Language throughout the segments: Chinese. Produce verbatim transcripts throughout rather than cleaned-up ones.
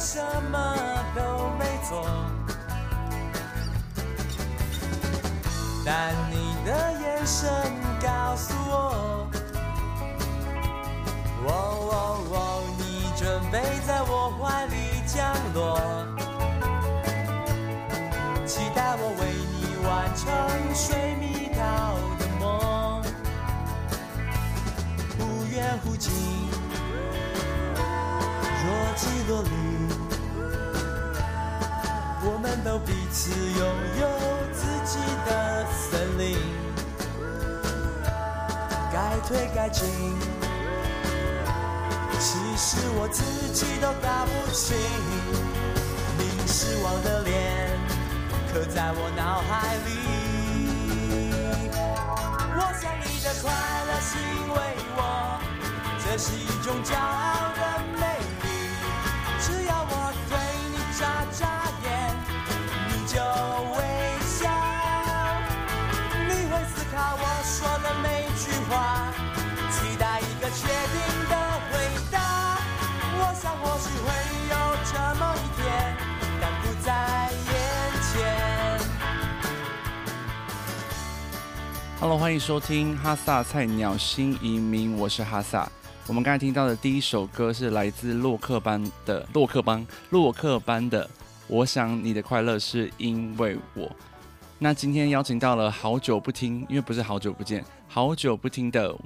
什么都没做，但你的眼神告诉我，哦哦哦，你准备在我怀里降落，期待我为你完成水蜜桃的梦，忽远忽近，若即若离，我们都彼此拥有自己的森林，该退该进，其实我自己都搞不清，你失望的脸刻在我脑海里，我想你的快乐是因为我，这是一种骄傲的美丽，只要我对你眨眨眼，你就微笑，你会思考我说的每句话，期待一个确定的回答，我想或许会有这么一天，但不在眼前。 Hello， 欢迎收听哈萨菜鸟新移民，我是哈萨。我们刚才听到的第一首歌是来自洛克班的洛克班洛克班的《我想你的快乐是因为我》。那今天邀请到了好久不听，因为不是好久不见，好久不听的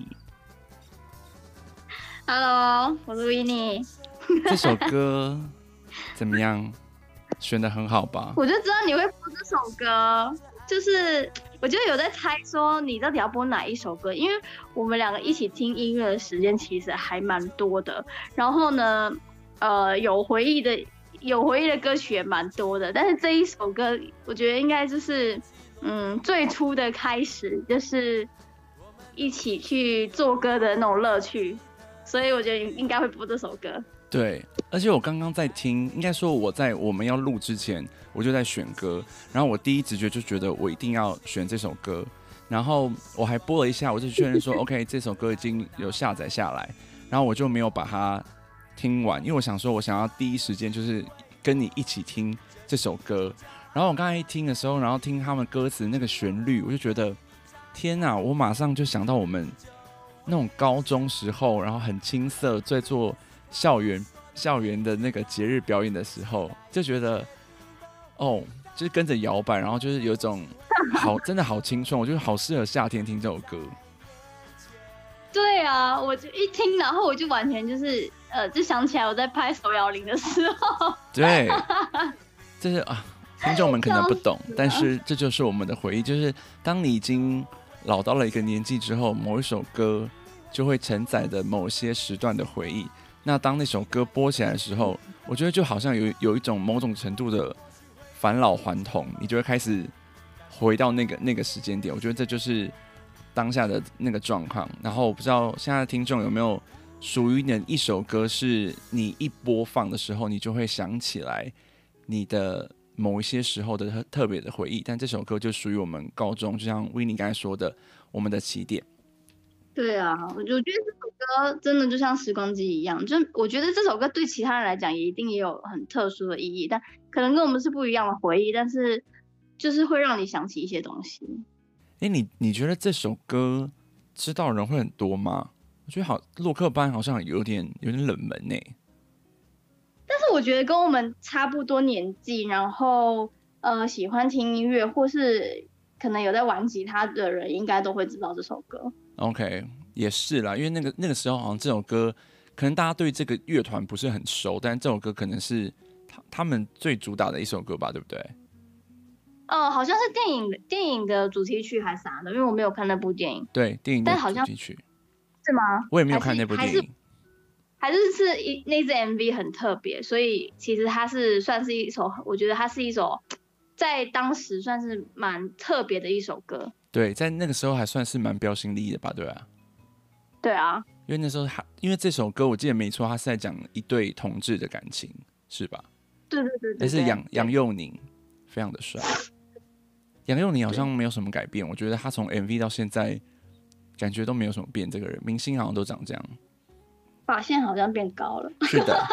Winnie。Hello， 我是 Winnie。 这首歌怎么样？选得很好吧？ 我就知道你会播这首歌，就是我就有在猜说你到底要播哪一首歌，因为我们两个一起听音乐的时间其实还蛮多的。然后呢，呃，有回忆的有回忆的歌曲也蛮多的，但是这一首歌我觉得应该就是嗯最初的开始，就是一起去做歌的那种乐趣。所以我觉得应该会播这首歌。 对，而且我刚刚在听，应该说我在我们要录之前，我就在选歌，然后我第一直觉就觉得我一定要选这首歌，然后我还播了一下，我就确认说OK 这首歌已经有下载下来，然后我就没有把它听完，因为我想说我想要第一时间就是跟你一起听这首歌，然后我刚才一听的时候，然后听他们歌词那个旋律，我就觉得天哪，我马上就想到我们那种高中时候，然后很青涩，在做校园校园的那个节日表演的时候，就觉得哦，就是跟着摇摆，然后就是有一种好，真的好青春，我觉得好适合夏天听这首歌。 对啊，我就一听，然后我就完全就是呃，就想起来我在拍手摇铃的时候。 对，这是啊，听众们可能不懂，但是这就是我们的回忆，就是当你已经老到了一个年纪之后，某一首歌就会承载着某些时段的回忆。那当那首歌播起来的时候，我觉得就好像有有一种某种程度的返老还童，你就会开始回到那个那个时间点。我觉得这就是当下的那个状况。然后我不知道现在的听众有没有属于你的一首歌，是你一播放的时候，你就会想起来你的某一些时候的特别的回忆。但这首歌就属于我们高中，就像 Winnie 刚才说的，我们的起点。 对啊，我觉得这首歌真的就像时光机一样，就我觉得这首歌对其他人来讲也一定也有很特殊的意义，但可能跟我们是不一样的回忆，但是就是会让你想起一些东西。 哎，你你觉得这首歌知道的人会很多吗？我觉得好，洛克班好像有点有点冷门呢。 但是我觉得跟我们差不多年纪，然后呃喜欢听音乐或是可能有在玩吉他的人，应该都会知道这首歌。 OK， 也是啦，因为那个那个时候好像这首歌，可能大家对这个乐团不是很熟，但这首歌可能是 他, 他们最主打的一首歌吧，对不对？ 哦，好像是电影电影的主题曲还是啥的，因为我没有看那部电影。 对，电影的主题曲是吗？ 我也没有看那部电影。 还是是是那支 M V 很特别，所以其实它是算是一首，我觉得它是一首在当时算是蛮特别的一首歌。 对，在那个时候还算是蛮标新立异的吧，对啊。 对啊， 因为那时候还因为这首歌我记得没错，他是在讲一对同志的感情，是吧？ 对对对对， 那是杨杨佑宁，非常的帅。杨佑宁好像没有什么改变，我觉得他从 M V 到现在，感觉都没有什么变。这个人，明星好像都长这样， 发线好像变高了。 是的，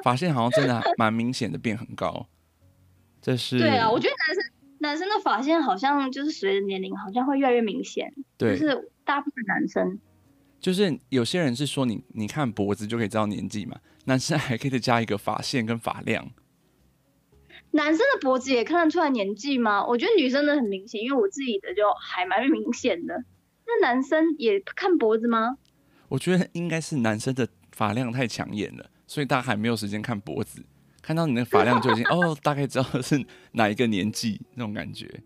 发线好像真的蛮明显的变很高。这是对啊，我觉得男生男生的发线好像就是随着年龄好像会越来越明显， 对， 就是大部分男生。 就是有些人是说你你看脖子就可以知道年纪嘛，男生还可以再加一个发线跟发量。 男生的脖子也看得出来年纪吗？我觉得女生的很明显，因为我自己的就还蛮明显的。那男生也看脖子吗？ 我觉得应该是男生的发量太抢眼了，所以大家还没有时间看脖子，看到你的发量就已经哦，大概知道是哪一个年纪那种感觉。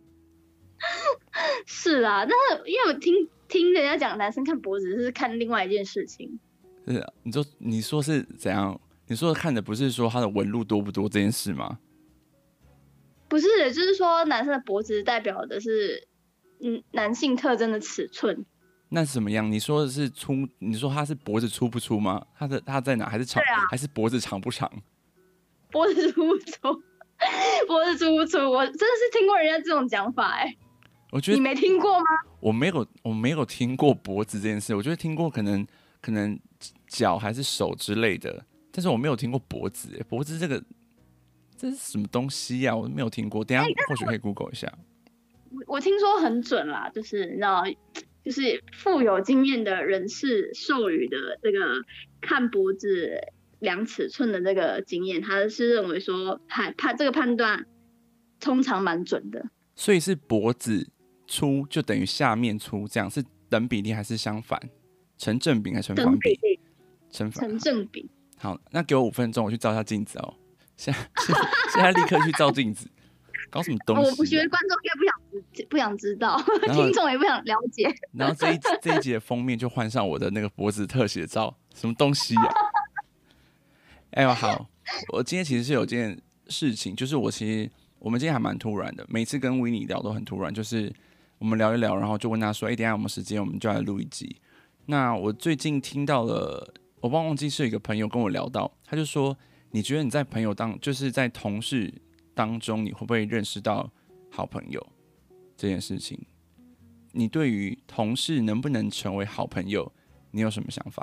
是啊，但是因为我听听人家讲，男生看脖子是看另外一件事情。 是啊，你说你说是怎样？你说看的不是说他的纹路多不多这件事吗？ 不是，就是说男生的脖子代表的是嗯男性特征的尺寸。 那是怎么样？你说的是粗？你说他是脖子粗不粗吗？他的他在哪？还是长？ 啊、 还是脖子长不长？ 脖子粗不粗？脖子粗不粗？我真的是听过人家这种讲法哎、欸。 我觉得你没听过吗？ 我没有，我没有听过脖子这件事。我觉得听过可能可能脚还是手之类的，但是我没有听过脖子、欸。脖子这个这是什么东西呀、啊？我没有听过。等一下或许可以 Google 一下。 我我听说很准啦，就是你知道，就是富有经验的人士授予的这个看脖子量尺寸的这个经验，他是认为说判判这个判断通常蛮准的。 所以是脖子粗就等于下面粗，这样是等比例还是相反？成正比还是成反比？成成正比。 好，那给我五分钟，我去照一下镜子哦。现在现在立刻去照镜子，搞什么东西、啊？ 我觉得观众应该不想不想知道，听众也不想了解。 然后这一这一集的封面就换上我的那个脖子特写照，什么东西呀、啊？哎呦，好，我今天其实是有件事情，就是我其实我们今天还蛮突然的，每次跟维尼聊都很突然，就是我们聊一聊，然后就问他说：“哎、欸，等一下有没有时间，我们就来录一集。”那我最近听到了，我忘记是有一个朋友跟我聊到，他就说：“你觉得你在朋友当，就是在同事当中，你会不会认识到好朋友这件事情？你对于同事能不能成为好朋友，你有什么想法？”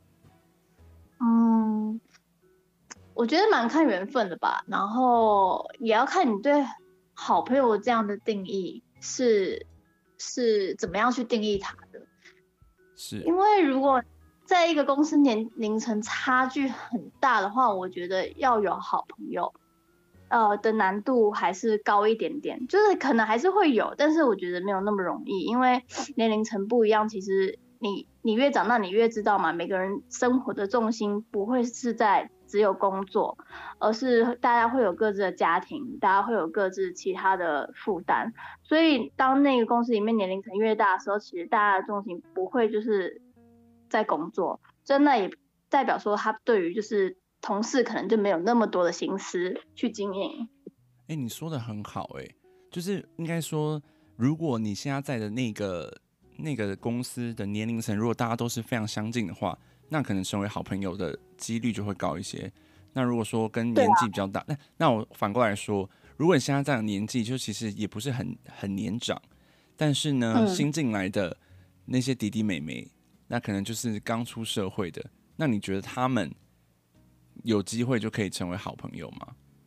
嗯，我觉得蛮看缘分的吧，然后也要看你对好朋友这样的定义是是怎么样去定义它的。 是因为如果在一个公司年龄层差距很大的话，我觉得要有好朋友，呃的难度还是高一点点，就是可能还是会有，但是我觉得没有那么容易，因为年龄层不一样，其实你你越长大，你越知道嘛，每个人生活的重心不会是在只有工作，而是大家会有各自的家庭，大家会有各自其他的负担，所以当那个公司里面年龄层越大的时候，其实大家的重心不会就是在工作，真的也代表说他对于就是同事可能就没有那么多的心思去经营。 哎、欸，你说的很好、欸，哎，就是应该说，如果你现在在的那个那个公司的年龄层，如果大家都是非常相近的话，那可能成为好朋友的几率就会高一些。那如果说跟年纪比较大，啊、那那我反过来说，如果你现在这样的年纪，就其实也不是很很年长，但是呢，嗯、新进来的那些弟弟妹妹，那可能就是刚出社会的，那你觉得他们有机会就可以成为好朋友吗？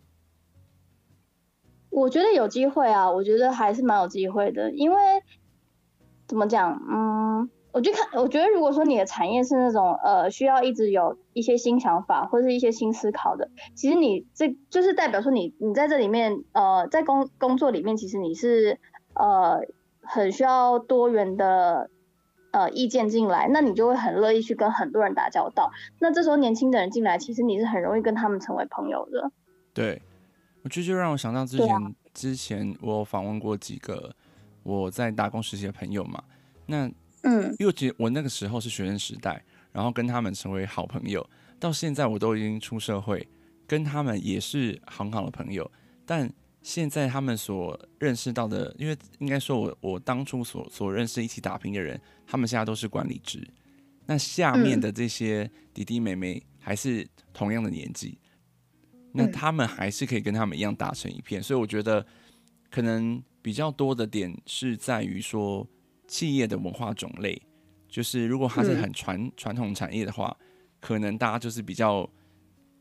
我觉得有机会啊，我觉得还是蛮有机会的，因为怎么讲，嗯，我就看，我觉得如果说你的产业是那种呃需要一直有一些新想法或是一些新思考的，其实你这就是代表说你你在这里面呃在工工作里面，其实你是呃很需要多元的呃意见进来，那你就会很乐意去跟很多人打交道。那这时候年轻的人进来，其实你是很容易跟他们成为朋友的。 对。我觉得就让我想到之前、啊、之前我访问过几个我在打工实习的朋友嘛，那嗯，因为其实我那个时候是学生时代，然后跟他们成为好朋友，到现在我都已经出社会，跟他们也是很好的朋友，但现在他们所认识到的，因为应该说我我当初所所认识一起打拼的人，他们现在都是管理职，那下面的这些弟弟妹妹还是同样的年纪。那他们还是可以跟他们一样打成一片，所以我觉得可能比较多的点是在于说企业的文化种类，就是如果它是很传传统产业的话，可能大家就是比较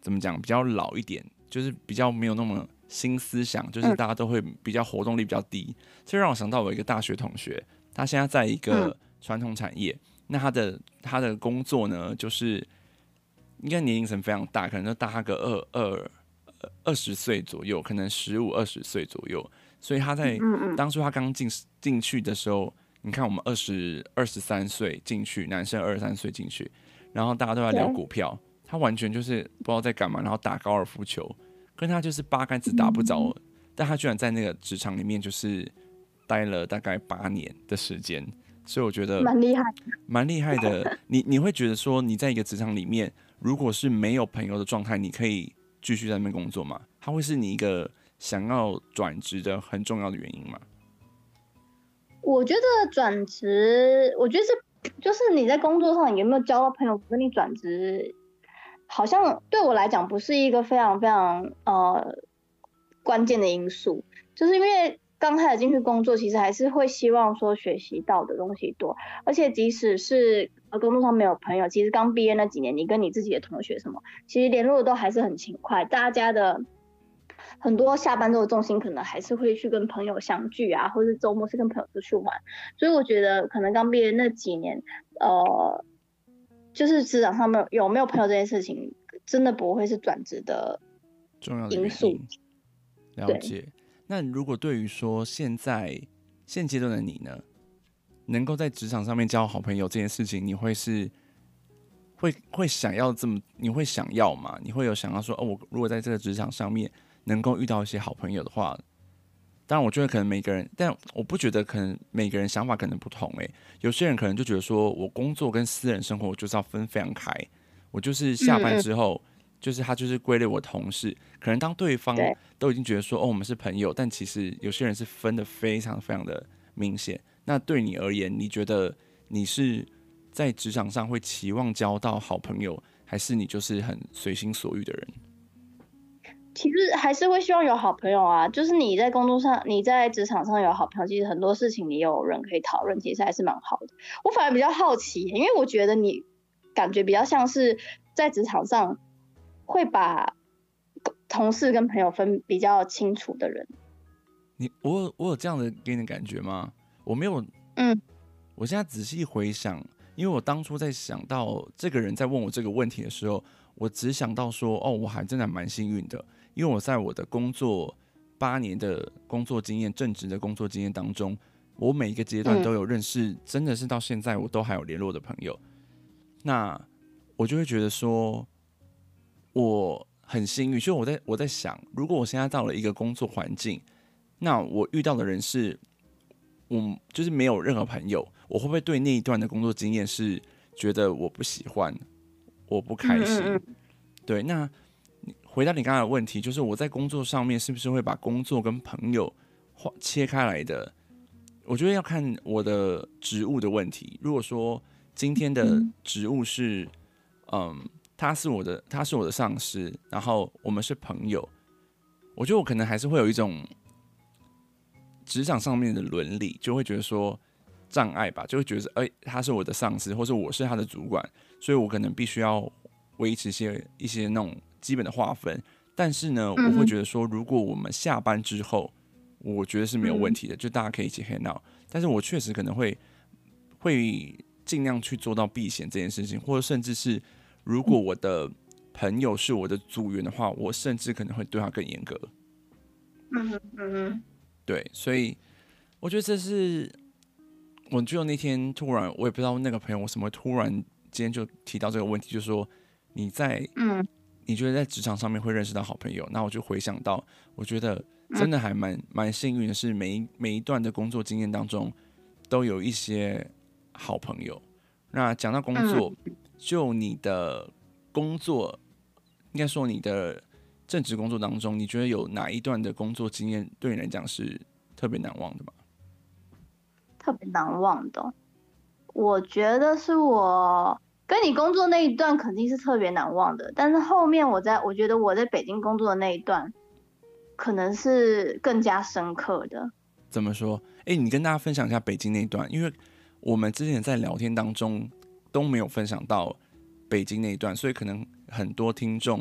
怎么讲比较老一点，就是比较没有那么新思想，就是大家都会比较活动力比较低，这让我想到我一个大学同学，他现在在一个传统产业，那他的他的工作呢，就是应该年龄层非常大，可能就大他个二二二十岁左右，可能十五二十岁左右，所以他在当初他刚进进去的时候，你看我们二十二十三岁进去，男生二十三岁进去，然后大家都在聊股票，他完全就是不知道在干嘛，然后打高尔夫球，跟他就是八竿子打不着，嗯、但他居然在那个职场里面就是待了大概八年的时间，所以我觉得蛮厉害， 蛮厉害的。你你会觉得说你在一个职场里面，如果是没有朋友的状态，你可以继续在那边工作吗？它会是你一个想要转职的很重要的原因吗？ 我觉得转职，我觉得是就是你在工作上有没有交到朋友，跟你转职，好像对我来讲不是一个非常非常呃关键的因素，就是因为刚开始进去工作，其实还是会希望说学习到的东西多，而且即使是呃工作上没有朋友，其实刚毕业那几年，你跟你自己的同学什么，其实联络的都还是很勤快，大家的很多下班之后重心可能还是会去跟朋友相聚啊，或是周末是跟朋友出去玩，所以我觉得可能刚毕业那几年，呃，就是职场上面有没有朋友这件事情，真的不会是转职的重要的因素。 了解。那如果对于说现在现阶段的你呢，能够在职场上面交好朋友这件事情，你会是会会想要这么，你会想要吗？你会有想要说，哦，我如果在这个职场上面能够遇到一些好朋友的话，当然我觉得可能每个人，但我不觉得可能每个人想法可能不同诶、欸。有些人可能就觉得说我工作跟私人生活我就是要分非常开，我就是下班之后。嗯嗯就是他就是归类我同事，可能当对方都已经觉得说哦我们是朋友，但其实有些人是分得非常非常的明显。那对你而言，你觉得你是在职场上会期望交到好朋友，还是你就是很随心所欲的人？ 其实还是会希望有好朋友啊，就是你在工作上，你在职场上有好朋友，其实很多事情你有人可以讨论，其实还是蛮好的。我反而比较好奇，因为我觉得你感觉比较像是在职场上会把同事跟朋友分比较清楚的人。 你我有我有这样的给你的感觉吗？我没有。 嗯， 我现在仔细回想，因为我当初在想到这个人在问我这个问题的时候，我只想到说，哦，我还真的蛮幸运的，因为我在我的工作八年的工作经验、正职的工作经验当中，我每一个阶段都有认识，嗯、真的是到现在我都还有联络的朋友。那我就会觉得说。我很幸运，所以我在我在想，如果我现在到了一个工作环境，那我遇到的人是，我就是没有任何朋友，我会不会对那一段的工作经验是觉得我不喜欢，我不开心？嗯嗯嗯对，那回答你刚才的问题，就是我在工作上面是不是会把工作跟朋友切开来的？我觉得要看我的职务的问题。如果说今天的职务是，嗯。他是我的，他是我的上司，然后我们是朋友。我觉得我可能还是会有一种职场上面的伦理，就会觉得说障碍吧，就会觉得哎、欸，他是我的上司，或者我是他的主管，所以我可能必须要维持一些一些那种基本的划分。但是呢，我会觉得说，如果我们下班之后，我觉得是没有问题的，就大家可以一起 hang out。但是我确实可能会会尽量去做到避嫌这件事情，或者甚至是。如果我的朋友是我的组员的话，我甚至可能会对他更严格。 嗯哼嗯哼， 对，所以我觉得这是，我就那天突然，我也不知道那个朋友为什么会突然今天就提到这个问题，就是说你在，嗯，你觉得在职场上面会认识到好朋友，那我就回想到，我觉得真的还蛮蛮幸运的是每一每一段的工作经验当中都有一些好朋友。那讲到工作。嗯就你的工作，应该说你的正职工作当中，你觉得有哪一段的工作经验对你来讲是特别难忘的吗？ 特别难忘的，我觉得是我跟你工作那一段肯定是特别难忘的，但是后面我在我觉得我在北京工作的那一段，可能是更加深刻的。 怎么说？哎、欸，你跟大家分享一下北京那一段，因为我们之前在聊天当中。都没有分享到北京那一段，所以可能很多听众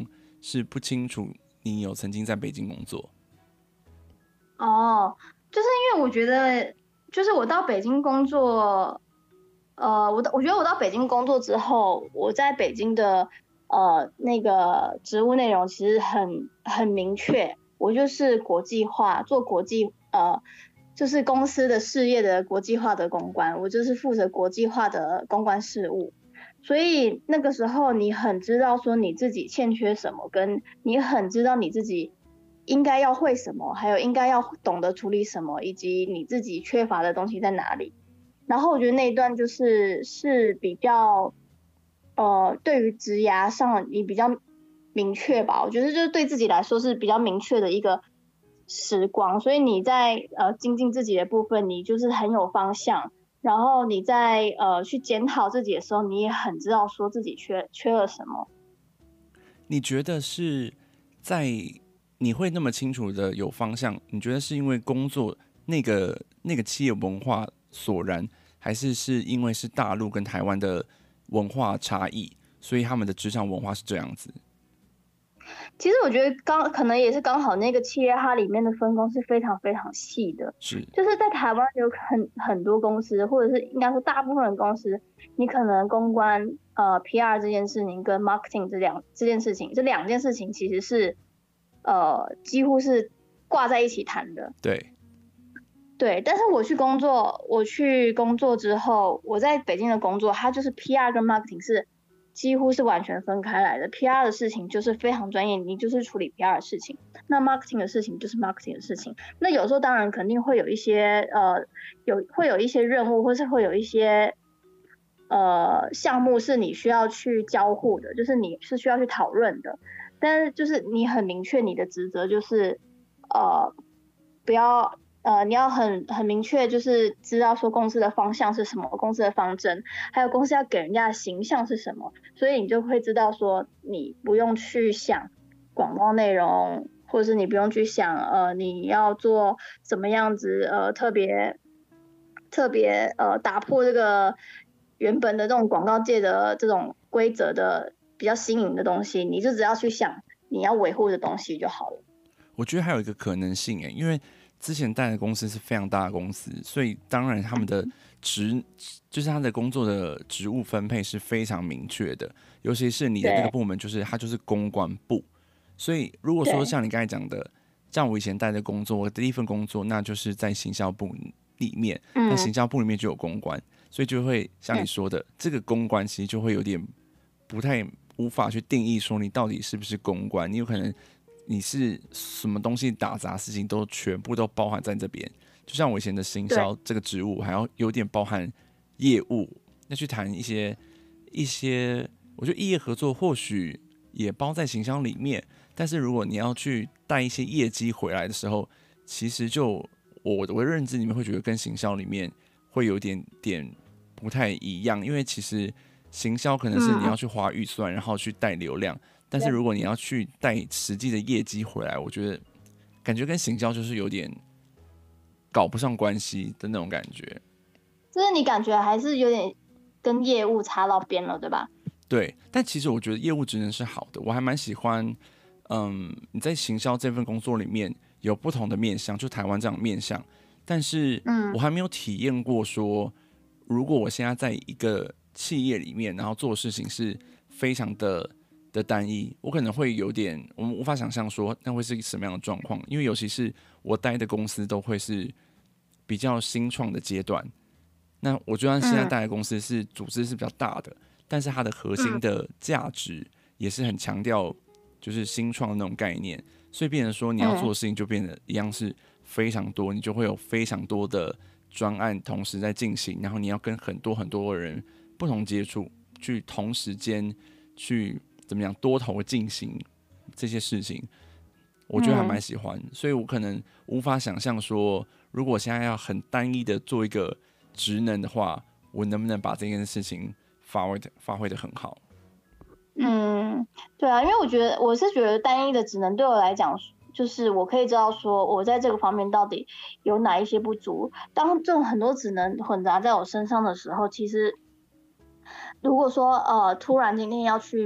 是不清楚你有曾经在北京工作？ 哦，就是因为我觉得，就是我到北京工作，呃，我我觉得我到北京工作之后，我在北京的呃那个职务内容其实很很明确，我就是国际化，做国际呃，就是公司的事业的国际化的公关，我就是负责国际化的公关事务。所以那个时候你很知道说你自己欠缺什么，跟你很知道你自己应该要会什么，还有应该要懂得处理什么，以及你自己缺乏的东西在哪里。然后我觉得那一段就是是比较呃对于职涯上你比较明确吧，我觉得就是对自己来说是比较明确的一个时光，所以你在呃精进自己的部分，你就是很有方向。然后你在呃去检讨自己的时候，你也很知道说自己缺缺了什么。 你觉得是在你会那么清楚的有方向？你觉得是因为工作那个那个企业文化所然，还是是因为是大陆跟台湾的文化差异，所以他们的职场文化是这样子？ 其实我觉得刚可能也是刚好那个企业它里面的分工是非常非常细的， 是就是在台湾有很很多公司，或者是应该说大部分的公司，你可能公关呃 P R 这件事情跟 marketing 这两这件事情，这两件事情其实是呃几乎是挂在一起谈的。 对对，但是我去工作，我去工作之后，我在北京的工作，它就是 P R 跟 marketing 是几乎是完全分开来的。P R 的事情就是非常专业，你就是处理 P R 的事情；那 marketing 的事情就是 marketing 的事情。那有时候当然肯定会有一些呃，有会有一些任务，或是会有一些呃项目是你需要去交互的，就是你是需要去讨论的。但是就是你很明确你的职责就是呃不要。呃，你要很很明确，就是知道说公司的方向是什么，公司的方针，还有公司要给人家的形象是什么，所以你就会知道说，你不用去想广告内容，或者是你不用去想，呃，你要做怎么样子，呃，特别特别呃打破这个原本的这种广告界的这种规则的比较新颖的东西，你就只要去想你要维护的东西就好了。 我觉得还有一个可能性诶，因为之前带的公司是非常大的公司，所以当然他们的职就是他的工作的职务分配是非常明确的，尤其是你的那个部门，就是它就是公关部。所以如果说像你刚才讲的，像我以前带的工作，我的第一份工作那就是在行销部里面，那行销部里面就有公关，所以就会像你说的，这个公关其实就会有点不太无法去定义说你到底是不是公关，你有可能。你是什么东西打杂事情都全部都包含在这边，就像我以前的行销这个职务，还要有点包含业务，要去谈一些一些，我觉得异业合作或许也包在行销里面，但是如果你要去带一些业绩回来的时候，其实就我的认知里面会觉得跟行销里面会有点点不太一样，因为其实行销可能是你要去花预算，然后去带流量。但是如果你要去带实际的业绩回来，我觉得感觉跟行销就是有点搞不上关系的那种感觉。 就是你感觉还是有点跟业务擦到边了，对吧？ 对，但其实我觉得业务职能是好的，我还蛮喜欢。嗯，你在行销这份工作里面有不同的面向，就台湾这样的面向，但是我还没有体验过说，如果我现在在一个企业里面，然后做的事情是非常的。的单一，我可能会有点，我们无法想象说那会是什么样的状况，因为尤其是我待的公司都会是比较新创的阶段。那我就算现在待的公司是组织是比较大的，但是它的核心的价值也是很强调就是新创的那种概念，所以变成说你要做的事情就变得一样是非常多，你就会有非常多的专案同时在进行，然后你要跟很多很多的人不同接触，去同时间去。怎么样多头进行这些事情，我觉得还蛮喜欢、嗯，所以我可能无法想象说，如果我现在要很单一的做一个职能的话，我能不能把这件事情发挥的发挥的很好？ 嗯，对啊，因为我觉得我是觉得单一的职能对我来讲，就是我可以知道说我在这个方面到底有哪一些不足。当这种很多职能混杂在我身上的时候，其实如果说呃突然今天要去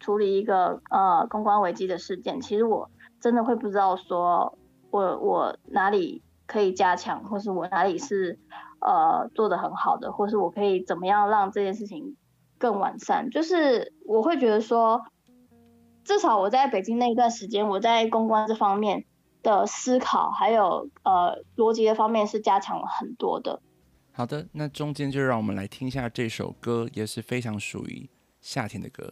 处理一个呃公关危机的事件，其实我真的会不知道说我我哪里可以加强，或是我哪里是呃做得很好的，或是我可以怎么样让这件事情更完善。就是我会觉得说，至少我在北京那一段时间，我在公关这方面的思考还有呃逻辑的方面是加强了很多的。 好的，那中间就让我们来听一下这首歌，也是非常属于夏天的歌。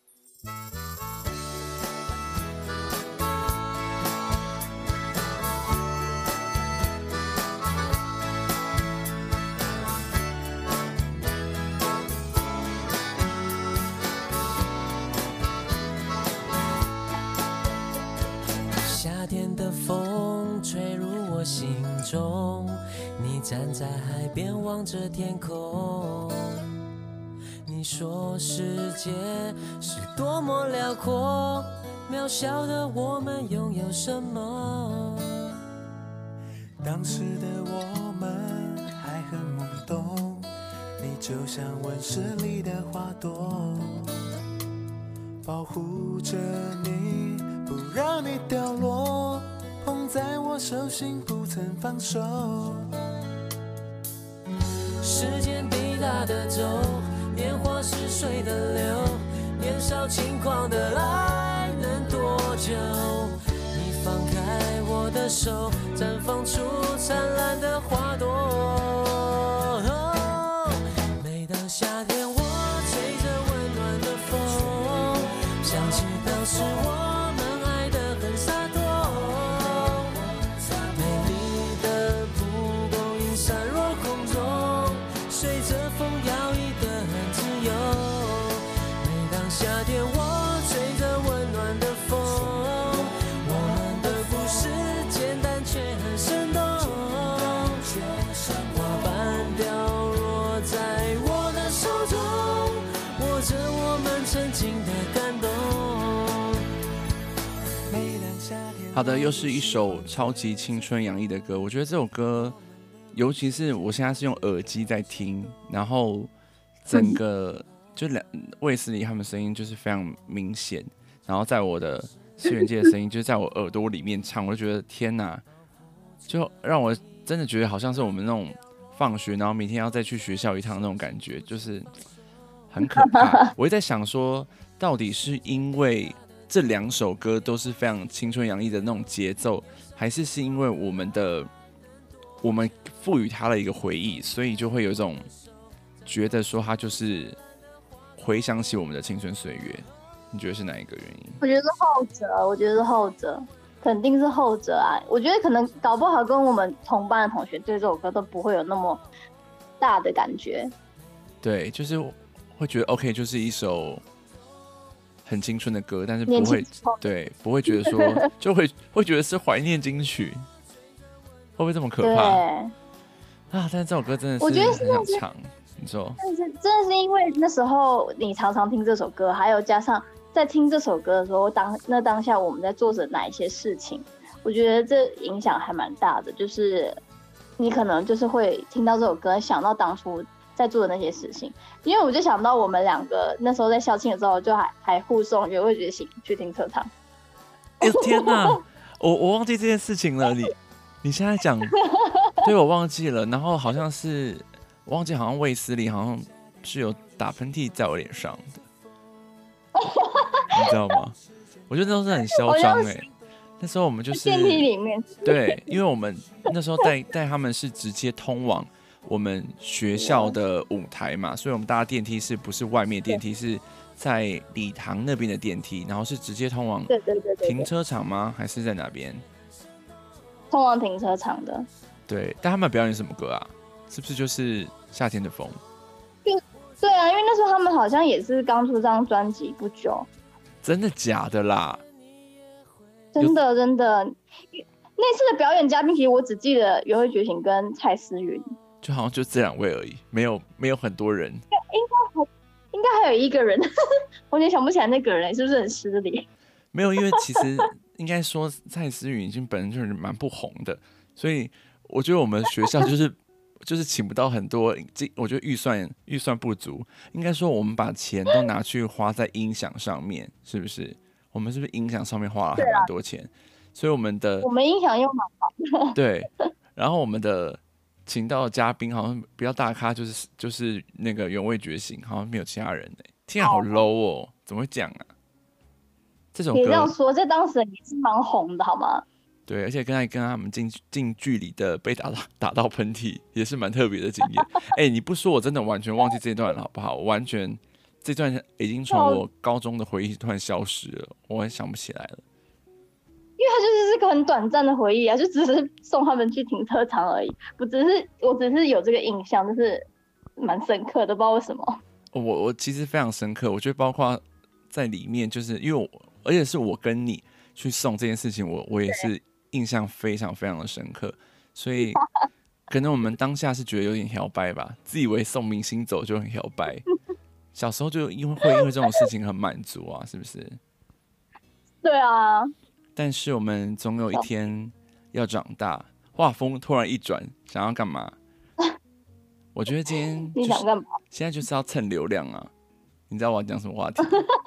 夏天的风吹入我心中，你站在海边望着天空，你说世界是多么辽阔，渺小的我们拥有什么？当时的我们还很懵懂，你就像温室里的花朵，保护着你不让你掉落，捧在我手心不曾放手。时间滴答的走，年华是水的流，年少轻狂的爱能多久？你放开我的手，绽放出灿烂的花朵。每当夏天我吹着温暖的风，想起当时我们爱得很洒脱，美丽的蒲公英散落空中，随着风摇曳得很自由。每当夏天我吹着温暖的风，我们的故事简单却很生动，花瓣掉落在我的手中，握着我们曾经的感动。 好的，又是一首超级青春洋溢的歌。我觉得这首歌，尤其是我现在是用耳机在听，然后整个就两卫斯理他们声音就是非常明显，然后在我的次元界的声音就是在我耳朵里面唱，我就觉得天哪，就让我真的觉得好像是我们那种放学，然后明天要再去学校一趟那种感觉，就是很可怕。我也在想说，到底是因为这两首歌都是非常青春洋溢的那种节奏，还是是因为我们的我们赋予它的一个回忆，所以就会有一种觉得说它就是回想起我们的青春岁月？你觉得是哪一个原因？ 我觉得是后者，我觉得是后者，肯定是后者啊！我觉得可能搞不好跟我们同班的同学对这首歌都不会有那么大的感觉。 对，就是会觉得 OK， 就是一首很青春的歌，但是不会对，不会觉得说就会会觉得是怀念金曲，会不会这么可怕？ 对啊！但是这首歌真的是我觉得很想唱，你说？ 但是真的是因为那时候你常常听这首歌，还有加上在听这首歌的时候，当那当下我们在做着哪一些事情，我觉得这影响还蛮大的。就是你可能就是会听到这首歌，想到当初在做的那些事情。因为我就想到我们两个那时候在校庆的时候，就还还互送约会觉醒去停车场。 哎、欸、天哪，我我忘记这件事情了。你你现在讲，对我忘记了。然后好像是我忘记，好像卫斯理好像是有打喷嚏在我脸上的。你知道吗？我觉得那时候是很嚣张哎。那时候我们就是电梯里面， 对，因为我们那时候带带他们是直接通往我们学校的舞台嘛，所以我们搭电梯是不是外面电梯，是在礼堂那边的电梯，然后是直接通往停车场吗？还是在哪边？ 通往停车场的。 对，但他们表演什么歌啊？是不是就是夏天的风？ 对啊，因为那时候他们好像也是刚出这张专辑不久。 真的假的啦？ 真的真的，那次的表演嘉宾其实我只记得约会觉醒跟蔡思芸， 就好像就这两位而已，没有没有很多人。 应该还应该还有一个人，我有点想不起来那个人，是不是很失礼？ 没有，因为其实应该说蔡思芸已经本身就是蛮不红的，所以我觉得我们学校就是就是请不到很多，我觉得预算预算不足，应该说我们把钱都拿去花在音响上面，是不是？我们是不是音响上面花了还蛮多钱？所以我们的我们音响用蛮好的， 对，然后我们的请到的嘉宾好像比较大咖，就是就是那个原味觉醒，好像没有其他人哎、欸，听起来好 low 哦，怎么会这样啊？这首歌别这样说，在当时也是蛮红的，好吗？ 对，而且刚才跟他们近近距离的被打到打到喷嚏，也是蛮特别的经验。哎、欸，你不说我真的完全忘记这段了，好不好？我完全这段已经从我高中的回忆突然消失了，我也想不起来了。 因为它就是个很短暂的回忆啊，就只是送他们去停车场而已。我只是我只是有这个印象，就是蛮深刻的，不知道为什么。 我我其实非常深刻，我觉得包括在里面，就是因为我，而且是我跟你去送这件事情，我我也是印象非常非常的深刻，所以可能我们当下是觉得有点摇摆吧，自以为送明星走就很摇摆，小时候就因为会因为这种事情很满足啊，是不是？ 对啊。 但是我们总有一天要长大，画风突然一转，想要干嘛？我觉得今天、就是、 你想干嘛？ 现在就是要蹭流量啊！你知道我要讲什么话题？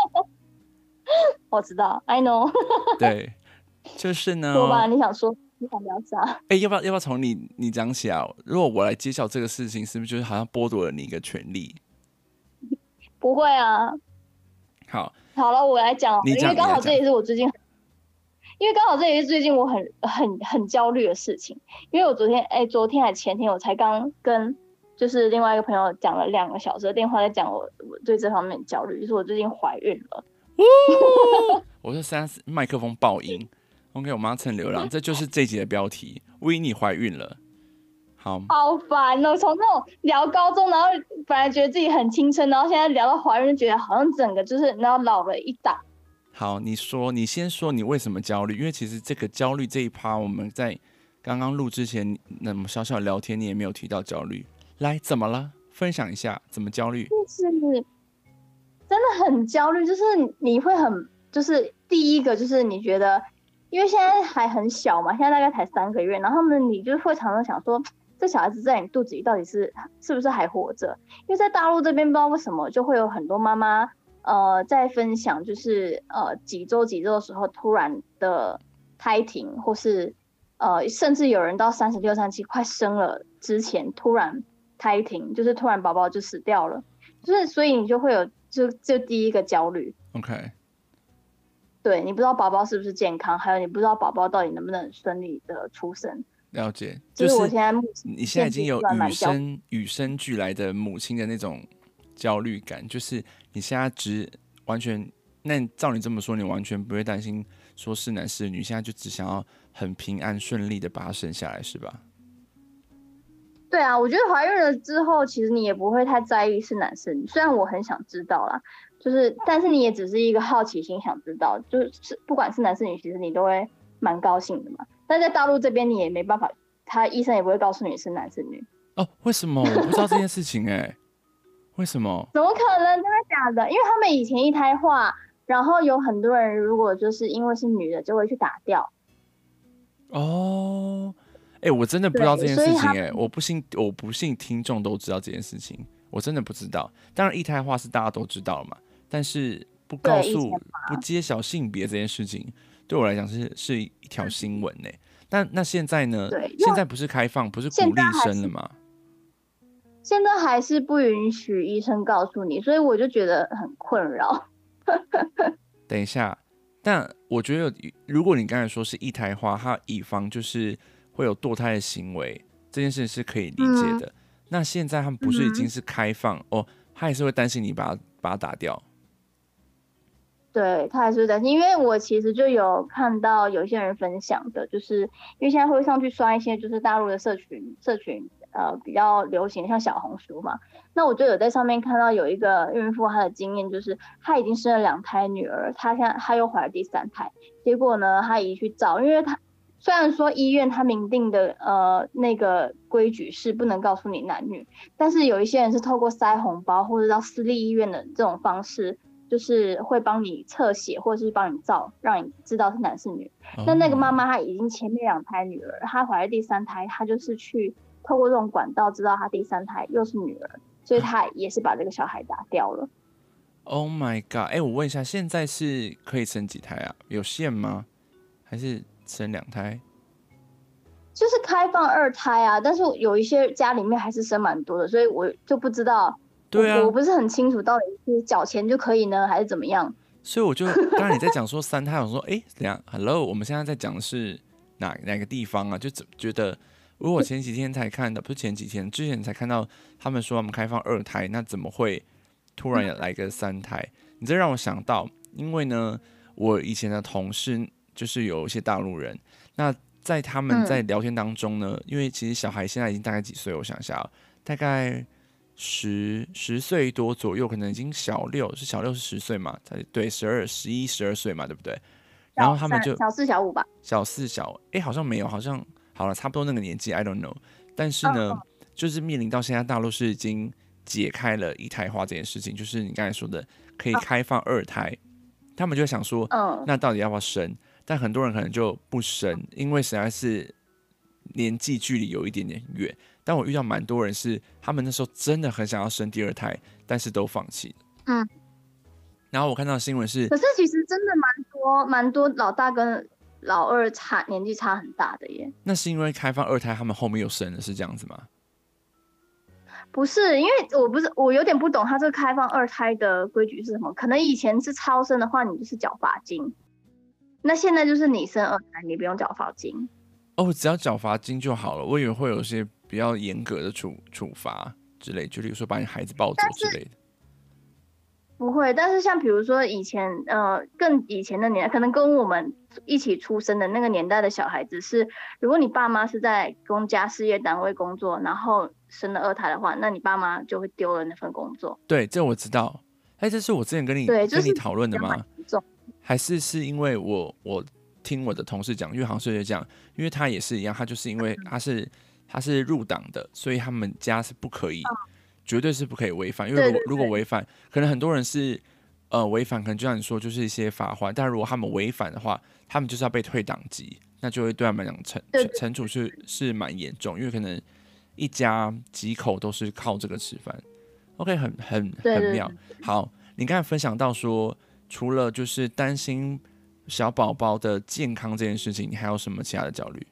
我知道 ，I know 。 对，就是呢。 说吧，你想说，你想聊啥？ 哎、欸，要不要要不要从你你讲起啊？如果我来揭晓这个事情，是不是就是好像剥夺了你一个权利？ 不会啊。 好， 好了，我来讲，因为刚好这也是我最近。因为刚好这也是最近我很很很焦虑的事情，因为我昨天哎、欸，昨天还前天我才刚跟就是另外一个朋友讲了两个小时的电话，在讲我我对这方面焦虑，就是我最近怀孕了。 我说现在麦克风爆音 ，OK， 我们要蹭流量，这就是这集的标题。维尼怀孕了，好， 好烦哦！从那种聊高中，然后本来觉得自己很青春，然后现在聊到怀孕，觉得好像整个就是然后老了一档。 好，你说，你先说你为什么焦虑？因为其实这个焦虑这一趴，我们在刚刚录之前那么小小聊天，你也没有提到焦虑。来，怎么了？分享一下怎么焦虑？ 就是真的很焦虑，就是你会很，就是第一个就是你觉得，因为现在还很小嘛，现在大概才三个月，然后呢，你就会常常想说，这小孩子在你肚子里到底是是不是还活着？因为在大陆这边不知道为什么就会有很多妈妈。呃，在分享就是呃几周几周的时候突然的胎停，或是呃甚至有人到三十六、三十七快生了之前突然胎停，就是突然宝宝就死掉了，就是所以你就会有就就第一个焦虑。 OK， 对，你不知道宝宝是不是健康，还有你不知道宝宝到底能不能顺利的出生。 了解， 就是我现在你现在已经有与生与生俱来的母亲的那种焦虑感，就是你现在只完全，那照你这么说，你完全不会担心说是男是女，现在就只想要很平安顺利的把它生下来，是吧？ 对啊，我觉得怀孕了之后，其实你也不会太在意是男是女，虽然我很想知道啦，就是但是你也只是一个好奇心想知道，就是不管是男是女，其实你都会蛮高兴的嘛。但在大陆这边你也没办法，他医生也不会告诉你是男是女。 哦，为什么？我不知道这件事情哎、欸，为什么？ 怎么可能？真的假的？因为他们以前一胎化，然后有很多人如果就是因为是女的就会去打掉。 哦。哎、欸，我真的不知道这件事情哎、欸，我不信，我不信听众都知道这件事情，我真的不知道。当然，一胎化是大家都知道了嘛，但是不告诉、不揭晓性别这件事情，对我来讲是是一条新闻哎、欸。那那现在呢？现在不是开放，不是鼓励生了吗？ 现在还是不允许医生告诉你，所以我就觉得很困扰。 等一下，但我觉得如果你刚才说是一胎化，它以防就是会有堕胎的行为，这件事是可以理解的。嗯、那现在他们不是已经是开放、嗯、哦，他还是会担心你把它把它打掉。 对，他还是会担心，因为我其实就有看到有些人分享的，就是因为现在会上去刷一些就是大陆的社群社群呃比较流行，像小红书嘛。那我就有在上面看到有一个孕妇，她的经验就是她已经生了两胎女儿，她现在她又怀了第三胎，结果呢她一去找，因为她虽然说医院它明定的呃那个规矩是不能告诉你男女，但是有一些人是透过塞红包或者到私立医院的这种方式。就是会帮你测血，或者是帮你照，让你知道是男是女。Oh. 那那个妈妈她已经前面两胎女儿，她怀了第三胎，她就是去透过这种管道知道他第三胎又是女儿，所以他也是把这个小孩打掉了。 Oh my god！ 哎、欸，我问一下，现在是可以生几胎啊？有限吗？还是生两胎？ 就是开放二胎啊，但是有一些家里面还是生蛮多的，所以我就不知道。 对啊， 我, 我不是很清楚到底是缴钱就可以呢，还是怎么样。 所以我就刚才你在讲说三胎，我说哎、欸，等一下 ，Hello， 我们现在在讲的是哪哪个地方啊？就觉得，如果我前几天才看到，不是前几天之前才看到他们说他们开放二胎，那怎么会突然来个三胎？你这让我想到，因为呢，我以前的同事就是有一些大陆人，那在他们在聊天当中呢，嗯、因为其实小孩现在已经大概几岁？我想一下、喔，大概十十岁多左右，可能已经小六，是小六是十岁嘛？对，十二、十一、十二岁嘛，对不对？然后他们就小四、小五吧， 小四、小哎、欸，好像没有，好像好了，差不多那个年纪 ，I don't know。但是呢，哦、就是面临到现在大陆是已经解开了一胎化这件事情，就是你刚才说的可以开放二胎，哦、他们就会想说，嗯，那到底要不要生？但很多人可能就不生，因为实在是年纪距离有一点点远。但我遇到蛮多人是，他们那时候真的很想要生第二胎，但是都放弃了。嗯。然后我看到的新闻是， 可是其实真的蛮多蛮多老大跟老二差年纪差很大的耶。 那是因为开放二胎，他们后面又生了，是这样子吗？ 不是，因为我不是我有点不懂他这个开放二胎的规矩是什么。可能以前是超生的话，你就是缴罚金。那现在就是你生二胎，你不用缴罚金哦，只要缴罚金就好了。我以为会有些比较严格的处处罚之类，就例如说把你孩子抱走之类的。 不会，但是像比如说以前呃更以前的年代，可能跟我们一起出生的那个年代的小孩子是，如果你爸妈是在公家事业单位工作，然后生了二胎的话，那你爸妈就会丢了那份工作。 对，这我知道。哎，这是我之前跟你、就是、跟你讨论的吗？还是是因为我我听我的同事讲，因为好像是这样，因为他也是一样，他就是因为他是他是入党的，所以他们家是不可以，哦、绝对是不可以违反，因为如果如果违反，可能很多人是呃违反，可能就像你说，就是一些法坏，但如果他们违反的话，他们就是要被退党籍，那就会对他们来讲惩惩处是是蛮严重，因为可能一家几口都是靠这个吃饭。OK， 很很很妙。好，你刚才分享到说，除了就是担心小宝宝的健康这件事情，你还有什么其他的焦虑？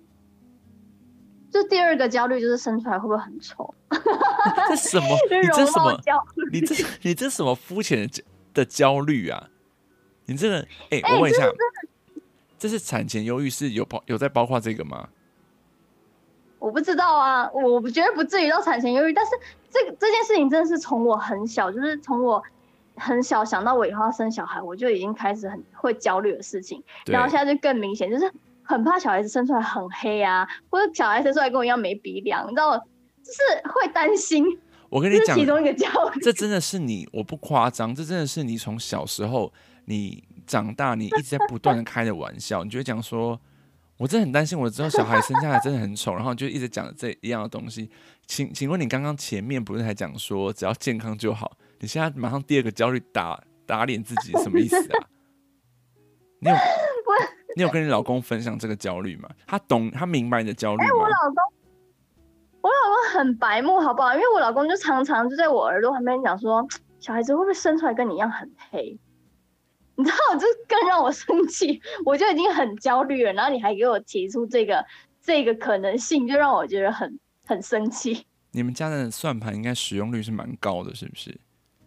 就第二个焦虑就是生出来会不会很丑？ 这什么？你这什么？你这你这什么肤浅的的焦虑啊？你这个，哎、欸，我问一下，欸、这是产前忧郁是有包有在包括这个吗？ 我不知道啊，我觉得不至于到产前忧郁，但是这个这件事情真的是从我很小，就是从我很小想到我以后要生小孩，我就已经开始很会焦虑的事情，然后现在就更明显，就是很怕小孩子生出来很黑啊，或者小孩生出来跟我一样没鼻梁，你知道，就是会担心。 我跟你讲， 这是其中一个焦虑， 这真的是你，我不夸张，这真的是你从小时候你长大，你一直在不断的开的玩笑，你就会讲说。我真的很担心，我之后小孩生下来真的很丑，然后就一直讲这一样的东西。请请问你刚刚前面不是还讲说只要健康就好？你现在马上第二个焦虑打打脸自己，什么意思啊？你有你有跟你老公分享这个焦虑吗？他懂，他明白你的焦虑吗？ 哎、欸，我老公，我老公很白目，好不好？因为我老公就常常就在我耳朵旁边讲说，小孩子会不会生出来跟你一样很黑？你知道，这更让我生气，我就已经很焦虑了，然后你还给我提出这个这个可能性，就让我觉得很很生气。 你们家的算盘应该使用率是蛮高的，是不是？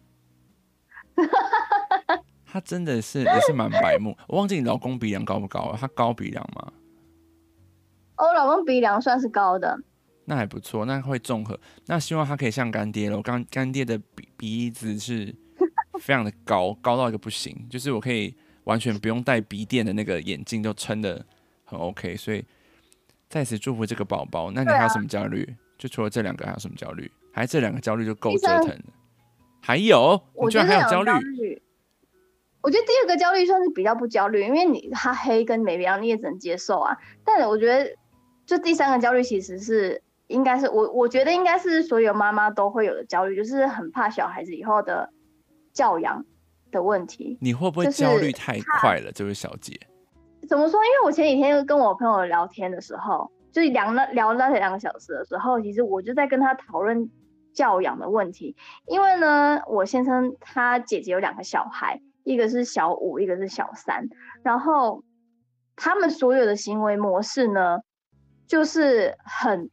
他真的是也是蛮白目。我忘记你老公鼻梁高不高了？他高鼻梁吗？ 哦，我老公鼻梁算是高的， 那还不错，那会综合。那希望他可以像干爹了。干干爹的鼻鼻子是。非常的高，高到一个不行，就是我可以完全不用戴鼻垫的那个眼镜都撑得很 OK， 所以在此祝福这个宝宝。那你还有什么焦虑？啊、就除了这两个，还有什么焦虑？还这两个焦虑就够折腾了。还有，你居然还有焦虑？ 我觉得第二个焦虑算是比较不焦虑，因为你他黑跟没鼻梁你也只能接受啊。但我觉得，就第三个焦虑其实是应该是我我觉得应该是所有妈妈都会有的焦虑，就是很怕小孩子以后的。教养的问题， 你会不会焦虑太快了，这位小姐？ 怎么说？因为我前几天跟我朋友聊天的时候， 就是聊那聊那两个小时的时候，其实我就在跟他讨论教养的问题。因为呢，我先生他姐姐有两个小孩，一个是小五，一个是小三，然后他们所有的行为模式呢，就是很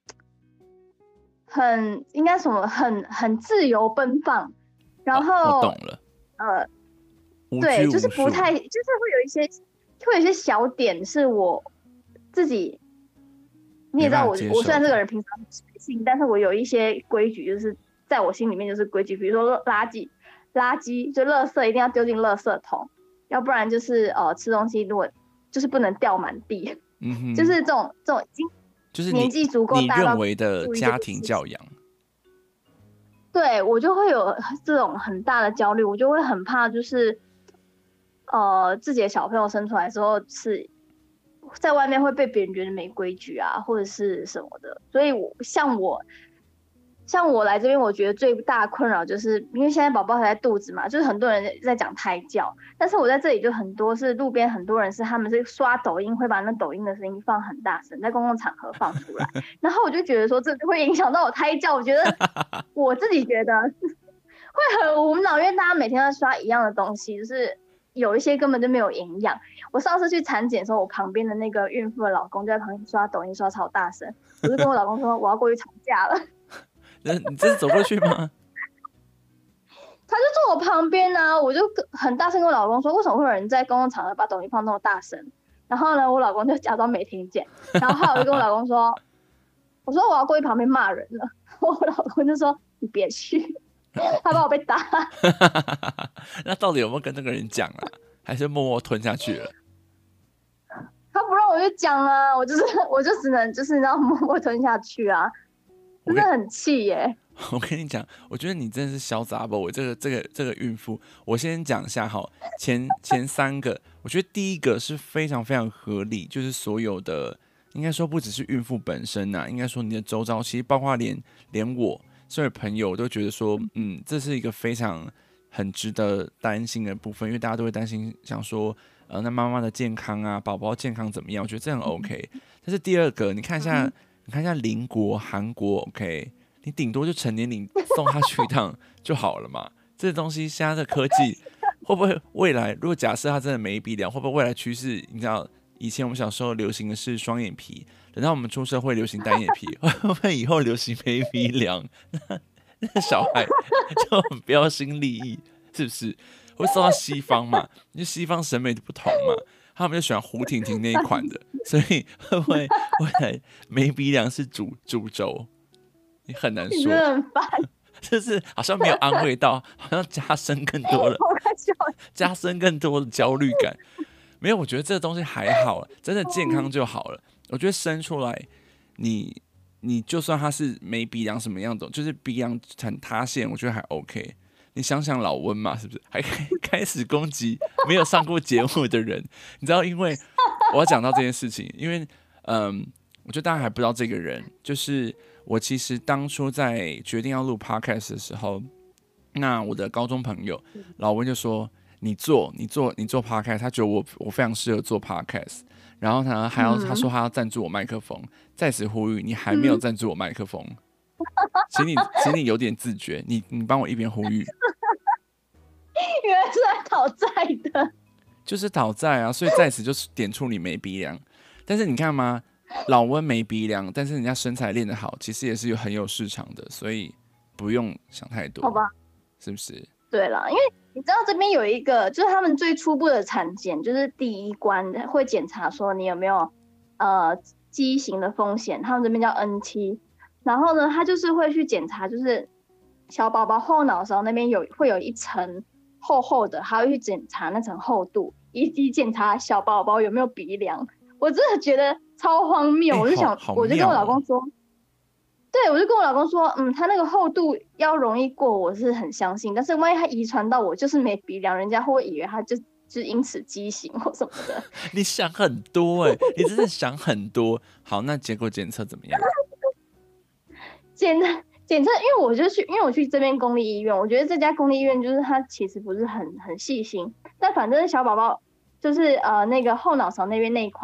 很应该什么很很自由奔放，然后、 哦、我懂了， 呃， 无拘对， 无就是不太，就是会有一些会有一些小点是我自己。你也知道我，我虽然这个人平常很随性，但是我有一些规矩，就是在我心里面就是规矩。比如说垃圾，垃圾就垃圾一定要丢进垃圾桶，要不然就是呃吃东西如果就是不能掉满地，嗯哼，就是这种这种已经就是年纪足够大你认为的家庭教养， 对我就会有这种很大的焦虑，我就会很怕就是呃自己的小朋友生出来之后是。在外面会被别人觉得没规矩啊，或者是什么的，所以我像我像我来这边，我觉得最大的困扰就是因为现在宝宝还在肚子嘛，就是很多人在讲胎教，但是我在这里就很多是路边很多人是他们是刷抖音会把那抖音的声音放很大声，在公共场合放出来，然后我就觉得说这会影响到我胎教，我觉得我自己觉得会很无脑，因为大家每天都刷一样的东西，就是有一些根本就没有营养。我上次去产检的时候，我旁边的那个孕妇的老公就在旁边刷抖音刷超大声，我就跟我老公说我要过去吵架了。 你这是走过去吗？ 他就坐我旁边啊，我就很大声跟我老公说，为什么会有人在公共场合把抖音放那么大声？然后呢，我老公就假装没听见，然后后来我就跟我老公说，我说我要过去旁边骂人了，我老公就说你别去，他怕我被打。 那到底有没有跟那个人讲啊？还是默默吞下去了？ 他不让我就讲啊，我就是我就只能就是让默默吞下去啊，真的很气耶。 我跟你讲，我觉得你真的是小杂包。我这个这个这个孕妇，我先讲一下哈，前前三个，我觉得第一个是非常非常合理，就是所有的应该说不只是孕妇本身呐、啊，应该说你的周遭，其实包括连连我所有朋友，我都觉得说，嗯，这是一个非常很值得担心的部分，因为大家都会担心，想说。呃，那妈妈的健康啊，宝宝健康怎么样？我觉得这很 OK。但是第二个，你看一下，嗯、你看一下邻国韩国 ，OK， 你顶多就成年礼送他去一趟就好了嘛。这东西现在的科技会不会未来？如果假设他真的没鼻梁，会不会未来趋势？你知道，以前我们小时候流行的是双眼皮，等到我们出社会流行单眼皮，会不会以后流行没鼻梁？那那小孩就很标新立异，是不是？会受到西方嘛，因为西方审美不同嘛，他们就喜欢胡婷婷那一款的，所以会不会未来没鼻梁是主主轴？你很难说， 你真的很烦， 就是好像没有安慰到，好像加深更多了，加深更多的焦虑感。没有，我觉得这个东西还好，真的健康就好了。我觉得生出来，你你就算他是没鼻梁什么样子，就是鼻梁很塌陷，我觉得还 OK。你想想老温嘛，是不是还开始攻击没有上过节目的人？你知道，因为我要讲到这件事情，因为嗯，我觉得大家还不知道这个人，就是我其实当初在决定要录 podcast 的时候，那我的高中朋友老温就说：“你做，你做，你做 podcast， 他觉得我我非常适合做 podcast， 然后他还要、嗯、他说他要赞助我麦克风，在此呼吁，你还没有赞助我麦克风。嗯”请你，请你有点自觉，你你帮我一边呼吁。 原来是来讨债的， 就是讨债啊！所以在此就是点出你没鼻梁。但是你看嘛，老温没鼻梁，但是人家身材练得好，其实也是有很有市场的，所以不用想太多， 好吧？ 是不是？ 对啦，因为你知道这边有一个，就是他们最初步的产检，就是第一关会检查说你有没有呃畸形的风险，他们这边叫 N 七。然后呢，他就是会去检查，就是小宝宝后脑勺那边有会有一层厚厚的，还会去检查那层厚度，以及检查小宝宝有没有鼻梁。我真的觉得超荒谬，欸、我就想，我就跟我老公说，对我就跟我老公说，嗯，他那个厚度要容易过，我是很相信，但是万一他遗传到我就是没鼻梁，人家会不会以为他就就因此畸形或什么的？ 你想很多哎、欸，你真的想很多。好，那结果检测怎么样？ 检测检测，因为我就去，因为我去这边公立医院，我觉得这家公立医院就是它其实不是很很细心，但反正小宝宝就是呃那个后脑勺那边那一块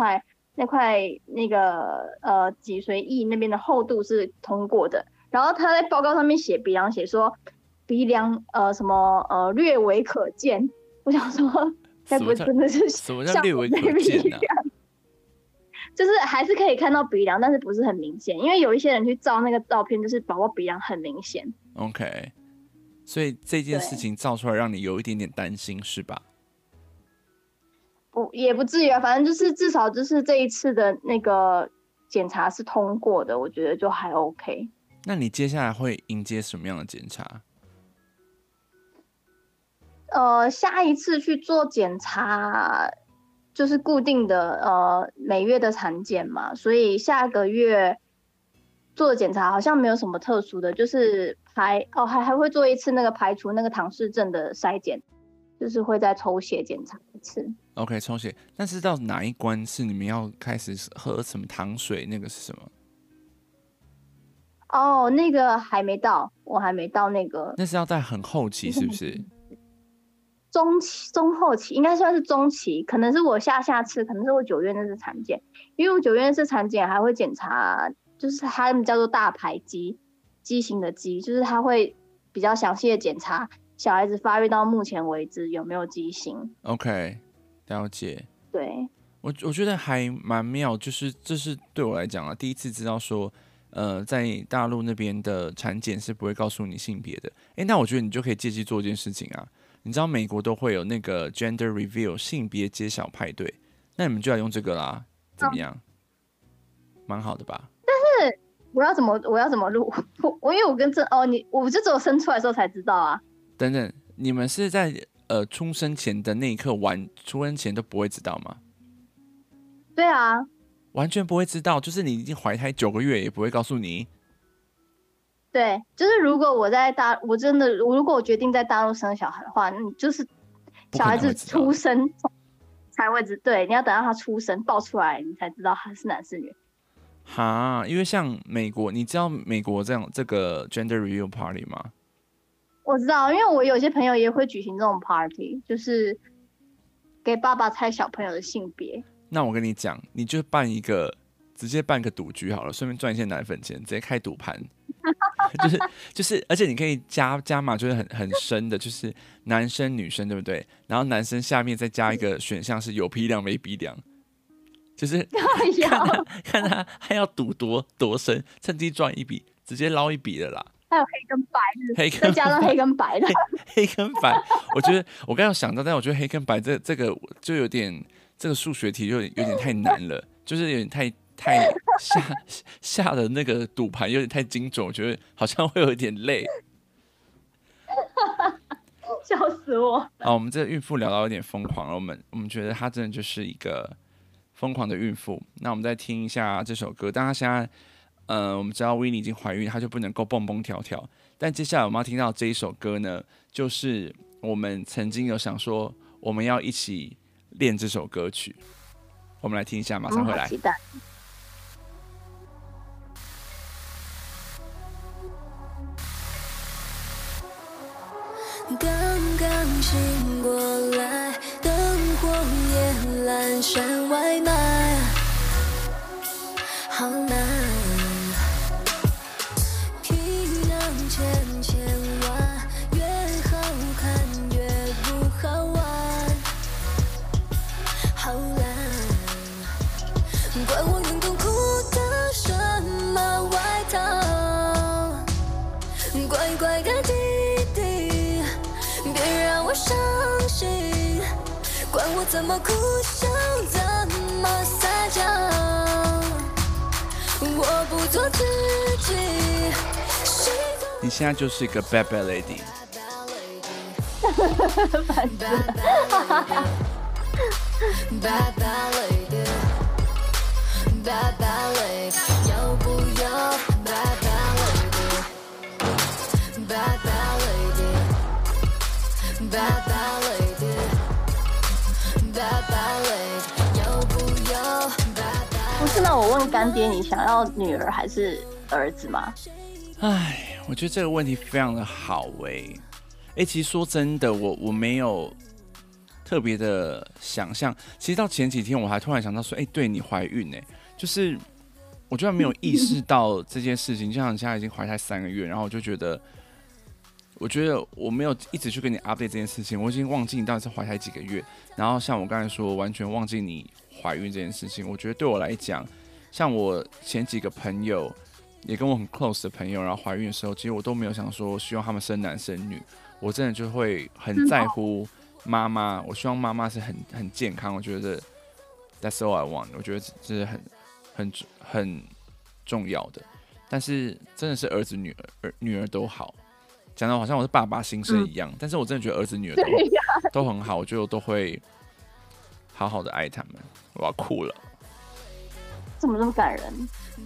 那块那个呃脊髓液那边的厚度是通过的，然后他在报告上面写鼻梁写说鼻梁呃什么呃略微可见，我想说该不会真的是什么叫略微可见呢、啊？ 就是还是可以看到鼻梁，但是不是很明显，因为有一些人去照那个照片，就是宝宝鼻梁很明显。 OK， 所以这件事情照出来让你有一点点担心是吧？ 不，也不至于啊，反正就是至少就是这一次的那个检查是通过的，我觉得就还 OK。 那你接下来会迎接什么样的检查？ 呃，下一次去做检查就是固定的呃每月的产检嘛，所以下个月做的检查好像没有什么特殊的，就是排哦还还会做一次那个排除那个唐氏症的筛检，就是会再抽血检查一次。 OK， 抽血，但是到哪一关是你们要开始喝什么糖水？那个是什么？ 哦，那个还没到，我还没到那个。 那是要在很后期是不是？ 中期、中后期应该算是中期，可能是我下下次，可能是我九月那次产检，因为我九月那次产检还会检查，就是他们叫做大排畸，畸形的畸，就是他会比较详细的检查小孩子发育到目前为止有没有畸形。 OK， 了解。 对， 我我觉得还蛮妙，就是这是对我来讲啊，第一次知道说，呃，在大陆那边的产检是不会告诉你性别的。哎，那我觉得你就可以借机做一件事情啊。你知道美国都会有那个 gender reveal 性别揭晓派对，那你们就来用这个啦，怎么样？蛮、嗯、好的吧？ 但是我要怎么我要怎么录？我因为我跟这哦你我就只有生出来的时候才知道啊。 等等，你们是在呃出生前的那一刻完，出生前都不会知道吗？ 对啊， 完全不会知道，就是你已经怀胎九个月也不会告诉你。 对，就是如果我在大，我真的，如果我决定在大陆生小孩的话，你就是小孩子出生才会知，对，你要等到他出生抱出来，你才知道他是男是女。 哈，因为像美国，你知道美国这样这个 gender reveal party 吗？ 我知道，因为我有些朋友也会举行这种 party， 就是给爸爸猜小朋友的性别。 那我跟你讲，你就办一个，直接办个赌局好了，顺便赚一些奶粉钱，直接开赌盘。就是就是，而且你可以加加码，就是很很深的，就是男生女生，对不对？然后男生下面再加一个选项是有鼻梁没鼻梁，就是看他看他还要赌多多深，趁机赚一笔，直接捞一笔的啦。 还有黑跟白， 黑跟再加上黑跟白的， 黑, 黑跟白，我觉得我刚刚有想到，但我觉得黑跟白这这个就有点这个数学题就有点有点太难了，就是有点太。太下下的那个赌盘有点太精准，我觉得好像会有点累。 笑死我！ 好，我们这个孕妇聊到有点疯狂了，我们我们觉得她真的就是一个疯狂的孕妇。那我们再听一下这首歌，但她现在呃，我们知道 Winnie 已经怀孕，她就不能够蹦蹦跳跳。但接下来我们要听到这一首歌呢，就是我们曾经有想说我们要一起练这首歌曲。我们来听一下，马上回来。 嗯，好期待。 刚刚醒过来，灯火也阑珊，外卖好难，皮囊千千万，越好看越不好玩，好懒，怪我运动裤的什么外套，乖乖的弟弟别让我伤心，管我怎么哭笑怎么撒娇，我不做自己。 你现在就是一个 bad bad lady。 反正 bad bad lady bad bad lady 要不要 bad bad lady bad bad lady bad bad lady bad bad lady 要不要 bad bad 不是，那我问干爹，你想要女儿还是儿子吗？ 唉，我觉得这个问题非常的好哎、欸、哎、欸，其实说真的，我我没有特别的想象。其实到前几天我还突然想到说，哎、欸，对你怀孕哎，就是我居然没有意识到这件事情，就像你现在已经怀胎三个月，然后我就觉得。我觉得我没有一直去跟你 update 这件事情，我已经忘记你到底是怀胎几个月。然后像我刚才说，完全忘记你怀孕这件事情。我觉得对我来讲，像我前几个朋友，也跟我很 close 的朋友，然后怀孕的时候，其实我都没有想说希望他们生男生女，我真的就会很在乎妈妈。我希望妈妈是很很健康。我觉得 that's all I want。我觉得这是很很很重要的。但是真的是儿子女儿女儿都好。讲的好像我是爸爸心声一样、嗯，但是我真的觉得儿子女儿 都,、啊、都很好，我觉得我都会好好的爱他们。我要哭了， 怎么这么感人？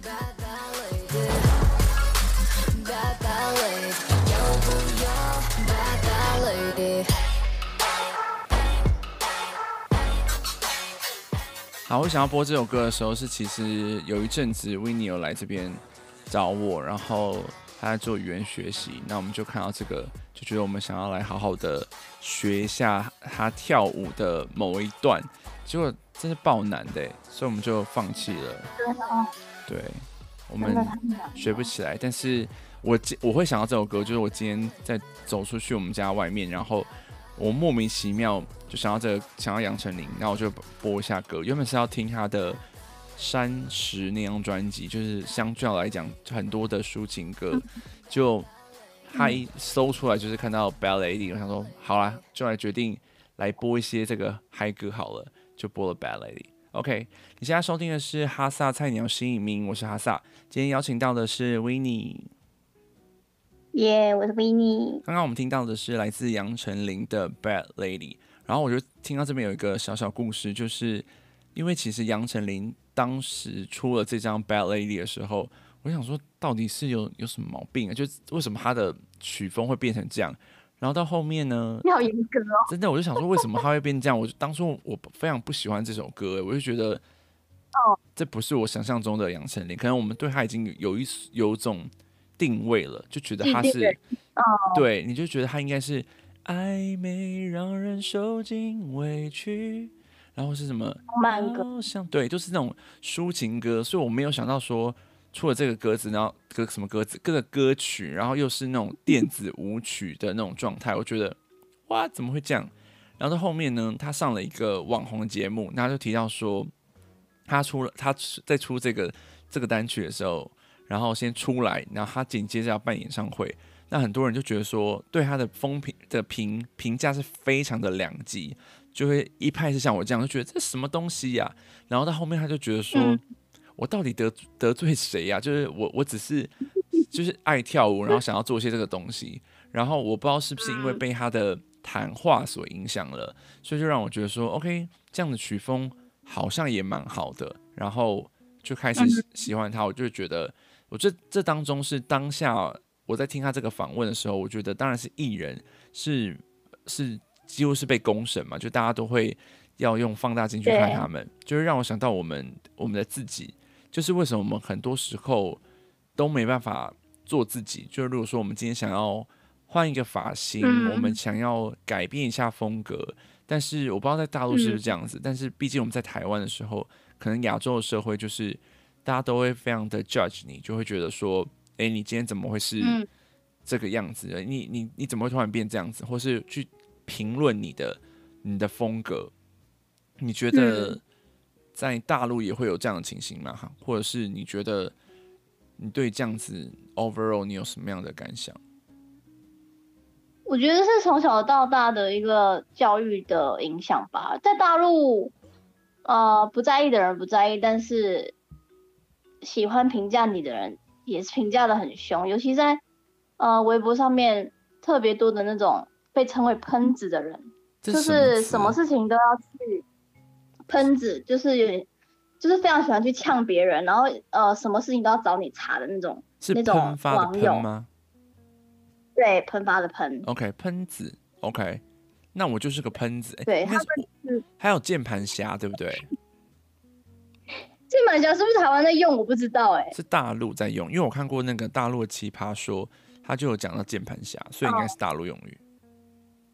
好，我想要播这首歌的时候是，其实有一阵子 Winnie 有来这边找我，然后。他在做语言学习，那我们就看到这个，就觉得我们想要来好好的学一下他跳舞的某一段，结果真是爆难的，所以我们就放弃了。对，我们学不起来。但是我我会想到这首歌，就是我今天在走出去我们家外面，然后我莫名其妙就想到这个，想到杨丞琳，然后我就播一下歌。原本是要听他的。山石那张专辑，就是相较来讲很多的抒情歌，就他一搜出来就是看到 Bad Lady， 我想说好啦，就来决定来播一些这个嗨歌好了，就播了 Bad Lady。OK， 你现在收听的是哈萨菜鸟新影音，我是哈萨，今天邀请到的是 Winnie。 耶， yeah, 我是 Winnie。 刚刚我们听到的是来自杨丞琳的 Bad Lady， 然后我就听到这边有一个小小故事，就是因为其实杨丞琳。当时出了这张 Bad Lady 的时候，我想说到底是有有什么毛病啊？就为什么他的曲风会变成这样？然后到后面呢？ 你好严格哦！ 真的，我就想说为什么他会变这样？我就当初我非常不喜欢这首歌，我就觉得，哦，这不是我想象中的杨丞琳。可能我们对他已经有一有种定位了，就觉得他是，哦，对，你就觉得他应该是暧昧让人受尽委屈。然后是什么慢歌， 像对，就是那种抒情歌，所以我没有想到说出了这个歌词，然后歌什么歌词，各个歌曲，然后又是那种电子舞曲的那种状态，我觉得哇，怎么会这样？然后到后面呢，他上了一个网红的节目，他就提到说，他出了他在出这个这个单曲的时候，然后先出来，然后他紧接着要办演唱会，那很多人就觉得说，对他的风评的评评价是非常的两极。就会一派是像我这样，就觉得这什么东西呀、啊？然后到后面他就觉得说，嗯、我到底得得罪谁呀、啊？就是我我只是就是爱跳舞，然后想要做一些这个东西，然后我不知道是不是因为被他的谈话所影响了，所以就让我觉得说 ，OK， 这样的曲风好像也蛮好的，然后就开始喜欢他。我就觉得，我这这当中是当下我在听他这个访问的时候，我觉得当然是艺人是是。几乎是被公审嘛，就大家都会要用放大镜去看他们，就是让我想到我们我们的自己，就是为什么我们很多时候都没办法做自己。就是如果说我们今天想要换一个发型、嗯，我们想要改变一下风格，但是我不知道在大陆是不是这样子，嗯、但是毕竟我们在台湾的时候，可能亚洲的社会就是大家都会非常的 judge 你，就会觉得说，哎、欸，你今天怎么会是这个样子的？你你你怎么会突然变这样子？或是去评论你的你的风格，你觉得在大陆也会有这样的情形吗？或者是你觉得你对这样子 overall 你有什么样的感想？ 我觉得是从小到大的一个教育的影响吧。在大陆，呃，不在意的人不在意，但是喜欢评价你的人也是评价的很凶，尤其在呃微博上面特别多的那种。被称为喷子的人，就是什么事情都要去喷子，就是有点，就是非常喜欢去呛别人，然后呃，什么事情都要找你茬的那种， 是喷发的喷吗？ 对，喷发的喷。 OK， 喷子 ，OK， 那我就是个喷子。 对，他们是还有键盘侠，对不对？ 键盘侠是不是台湾在用？我不知道哎、欸， 是大陆在用，因为我看过那个大陆的奇葩说，他就有讲到键盘侠，所以应该是大陆用语。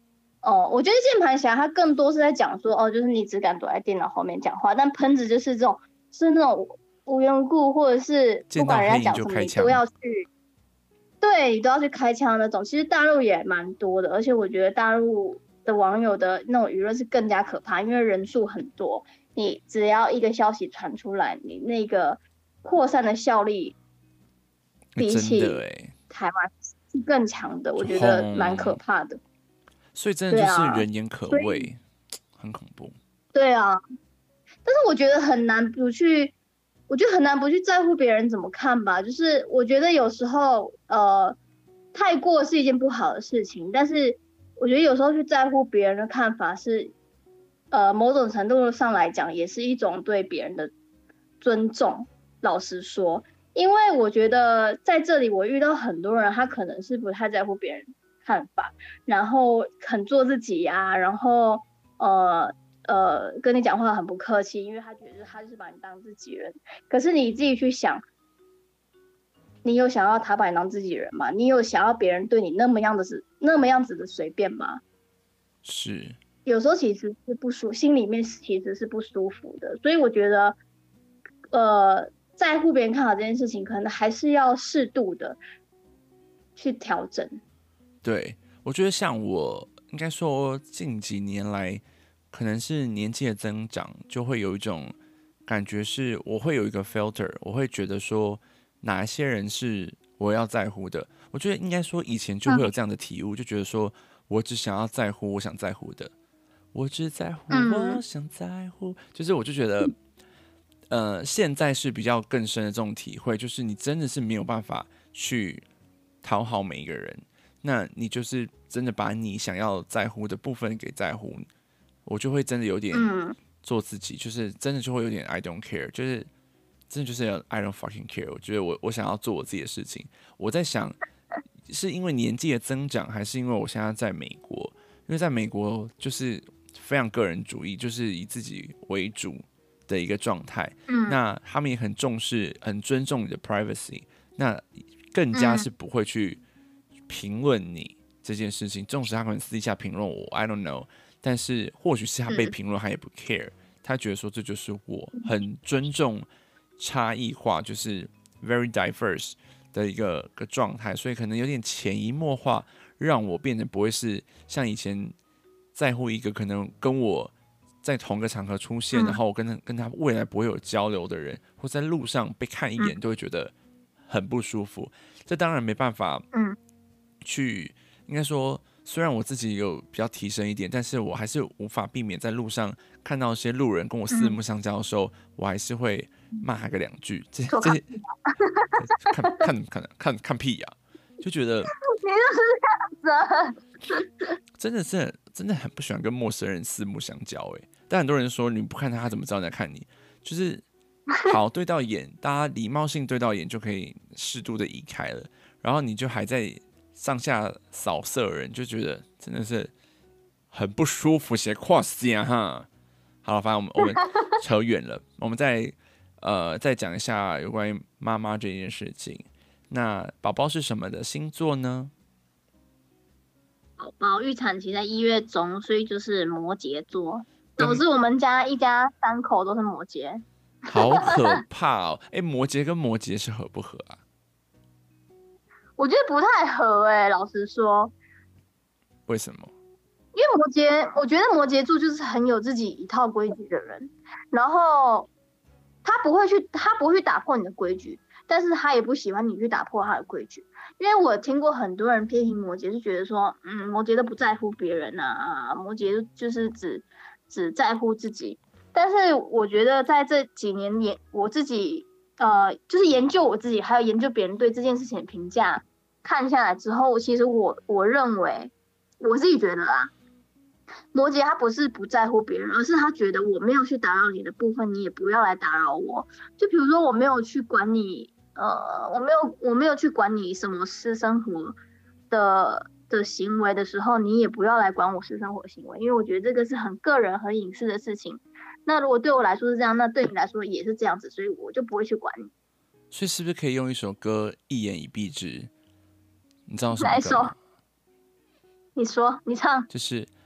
哦，我觉得键盘侠他更多是在讲说，哦，就是你只敢躲在电脑后面讲话，但喷子就是这种，是那种无缘无故或者是不管人家讲什么，你都要去，对，你都要去开枪那种。其实大陆也蛮多的，而且我觉得大陆的网友的那种舆论是更加可怕，因为人数很多，你只要一个消息传出来，你那个扩散的效力比起台湾是更强的，我觉得蛮可怕的。 所以真的就是人言可畏，啊、很恐怖。 对啊，但是我觉得很难不去，我觉得很难不去在乎别人怎么看吧。就是我觉得有时候呃，太过是一件不好的事情，但是我觉得有时候去在乎别人的看法是，呃，某种程度上来讲也是一种对别人的尊重。老实说，因为我觉得在这里我遇到很多人，他可能是不太在乎别人看法，然后很做自己啊，然后呃呃跟你讲话很不客气，因为他觉得他就是把你当自己人。可是你自己去想，你有想要他把你当自己人吗？你有想要别人对你那么样的是那么样子的随便吗？ 是， 有时候其实是不舒，心里面其实是不舒服的。所以我觉得，呃，在乎别人看法这件事情，可能还是要适度的去调整。 对，我觉得像我应该说近几年来，可能是年纪的增长，就会有一种感觉是，我会有一个 filter， 我会觉得说哪一些人是我要在乎的。我觉得应该说以前就会有这样的体悟，嗯、就觉得说我只想要在乎我想在乎的，我只在乎我想在乎，嗯、就是我就觉得，呃，现在是比较更深的这种体会，就是你真的是没有办法去讨好每一个人。那你就是真的把你想要在乎的部分给在乎，我就会真的有点做自己，嗯、就是真的就会有点 I don't care， 就是真的就是 I don't fucking care。我觉得我我想要做我自己的事情。我在想，是因为年纪的增长，还是因为我现在在美国？因为在美国就是非常个人主义，就是以自己为主的一个状态。嗯，那他们也很重视、很尊重你的 privacy， 那更加是不会去评论你这件事情，纵使他可能私底下评论我 ，I don't know， 但是或许是他被评论，他也不 care， 他觉得说这就是我，很尊重差异化，就是 very diverse 的一个个状态，所以可能有点潜移默化，让我变得不会是像以前在乎一个可能跟我在同个场合出现，嗯、然后我跟他跟他未来不会有交流的人，或在路上被看一眼都会觉得很不舒服。这当然没办法，嗯。去应该说，虽然我自己有比较提升一点，但是我还是无法避免在路上看到一些路人跟我四目相交的时候，嗯、我还是会骂他个两句。这这看看看看看屁呀、啊，就觉得你就是这样子， 真的是真的很不喜欢跟陌生人四目相交哎、欸。但很多人说你不看他，他怎么知道你在看你？就是好对到眼，大家礼貌性对到眼就可以适度的移开了，然后你就还在上下扫射人，就觉得真的是很不舒服，写跨线哈。好了，反正我们我们扯远了，我们再呃再讲一下有关于妈妈这件事情。那宝宝是什么的星座呢？ 宝宝预产期在一月中，所以就是摩羯座。导致我们家一家三口都是摩羯， 好可怕哦！哎、欸，摩羯跟摩羯是合不合啊？ 我觉得不太合哎、欸，老实说。 为什么？ 因为摩羯，我觉得摩羯座就是很有自己一套规矩的人，然后他不会去，他不会去打破你的规矩，但是他也不喜欢你去打破他的规矩。因为我听过很多人批评摩羯，是觉得说，嗯，摩羯都不在乎别人啊，摩羯就是只只在乎自己。但是我觉得在这几年研我自己呃，就是研究我自己，还有研究别人对这件事情的评价，看下来之后，其实我我认为我自己觉得啊，摩羯他不是不在乎别人，而是他觉得我没有去打扰你的部分，你也不要来打扰我。就比如说我没有去管你，呃，我没有我没有去管你什么私生活的的行为的时候，你也不要来管我私生活行为，因为我觉得这个是很个人很隐私的事情。那如果对我来说是这样，那对你来说也是这样子，所以我就不会去管你。 所以是不是可以用一首歌一言以蔽之？你知道什么歌吗？ 哪一首？你说，你唱。 就是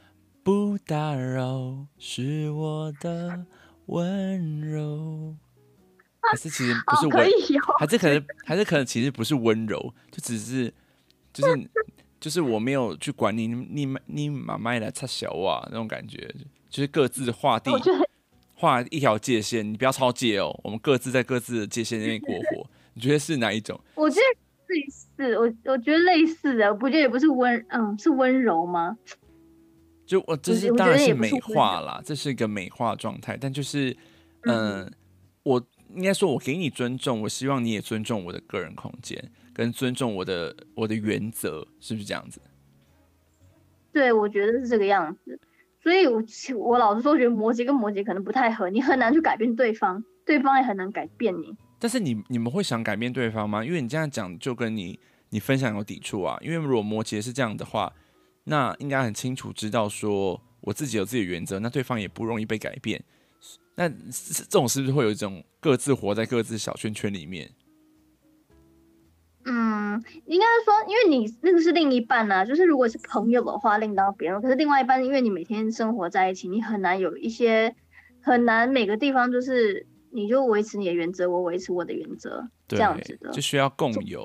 不打扰是我的温柔。还是其实不是哦， 温， 可以哦。 还是可能还是可能其实不是温柔，就只是就是就是我没有去管你你你妈妈来插小啊那种感觉，就是各自画地我觉得画一条界限，你不要超界哦，我们各自在各自的界限内过活。你觉得是哪一种？ 我觉得类似，我我觉得类似的，我不觉得也不是温，嗯，是温柔吗？ 就我这是我当然是觉得也不是美化啦，这是一个美化状态，但就是嗯、呃嗯我应该说，我给你尊重，我希望你也尊重我的个人空间，跟尊重我的我的原则，是不是这样子？ 对，我觉得是这个样子。所以我，我老实说，觉得摩羯跟摩羯可能不太合，你很难去改变对方，对方也很难改变你。 但是你你们会想改变对方吗？因为你这样讲就跟你你分享有抵触啊。因为如果摩羯是这样的话，那应该很清楚知道说我自己有自己的原则，那对方也不容易被改变。那这种是不是会有一种各自活在各自小圈圈里面？ 嗯，应该是说，因为你那个是另一半啊，就是如果是朋友的话，另当别论。可是另外一半，因为你每天生活在一起，你很难有一些很难每个地方就是你就维持你的原则，我维持我的原则，这样子的就需要共有。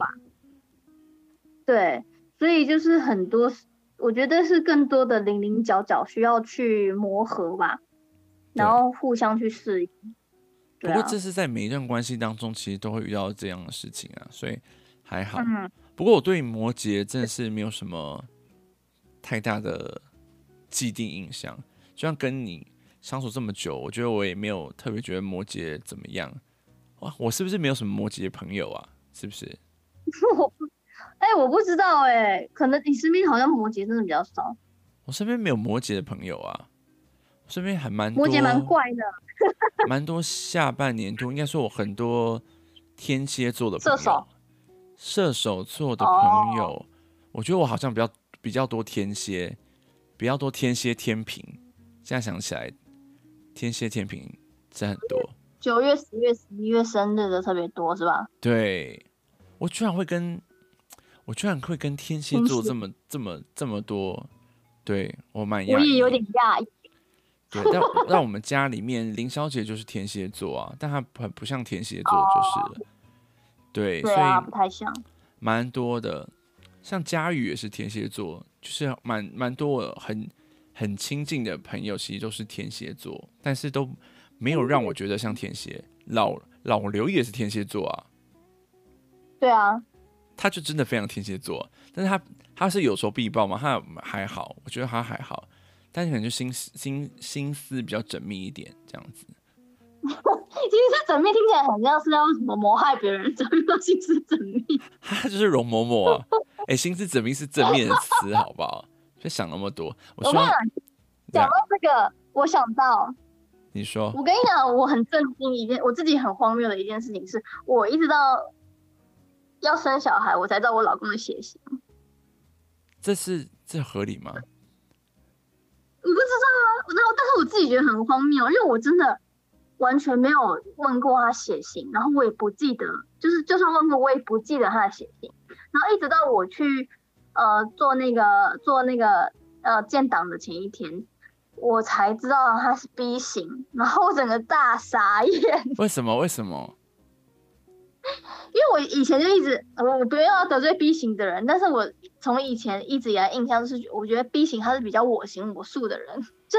对，所以就是很多，我觉得是更多的零零角角需要去磨合吧，然后互相去适应。 不过这是在每一段关系当中，其实都会遇到这样的事情啊，所以还好。 嗯， 不过我对摩羯真的是没有什么太大的既定印象，就像跟你相处这么久，我觉得我也没有特别觉得摩羯怎么样。哇，我是不是没有什么摩羯朋友啊？是不是？ 我不，哎、欸，我不知道哎、欸，可能你身边好像摩羯真的比较少。 我身边没有摩羯的朋友啊，我身边还蛮多摩羯蛮怪的。 蛮多下半年度，应该说我很多天蝎座的朋友， 射手、 射手座的朋友， oh. 我觉得我好像比较比较多天蝎，比较多天蝎天平。现在想起来，天蝎天平真很多。 九月、十月、十一月生日的特别多，是吧？ 对，我居然会跟，我居然会跟天蝎座这么这么这么多，对我蛮讶异， 我也有点讶异。 对，但但我们家里面林小姐就是天蝎座啊，但她很不像天蝎座就是了。Oh. 对， 对啊， 所以不太像。 蛮多的，像佳宇也是天蝎座，就是蛮蛮多很很亲近的朋友，其实都是天蝎座，但是都没有让我觉得像天蝎。老老刘也是天蝎座啊。 对啊， 他就真的非常天蝎座，但是他他是有仇必报嘛，他还好，我觉得他还好。但是可能就心心心思比较缜密一点，这样子。 其实这缜密听起来很像是要什么谋害别人，怎么叫心思缜密？ 他就是容嬷嬷啊！哎、欸，心思缜密是正面的词，好不好？别想那么多。我希望讲到这个，我想到， 你说， 我跟你讲，我很震惊一件，我自己很荒谬的一件事情是，我一直到要生小孩，我才知道我老公的血型。 这是这合理吗？ 我不知道啊，然后但是我自己觉得很荒谬，因为我真的完全没有问过他血型，然后我也不记得，就是就算问过，我也不记得他的血型。然后一直到我去呃做那个做那个呃建档的前一天，我才知道他是 B 型，然后我整个大傻眼。 为什么？为什么？ 因为我以前就一直我我不要得罪 B 型的人，但是我从以前一直以来印象就是，我觉得 B 型他是比较我行我素的人，就是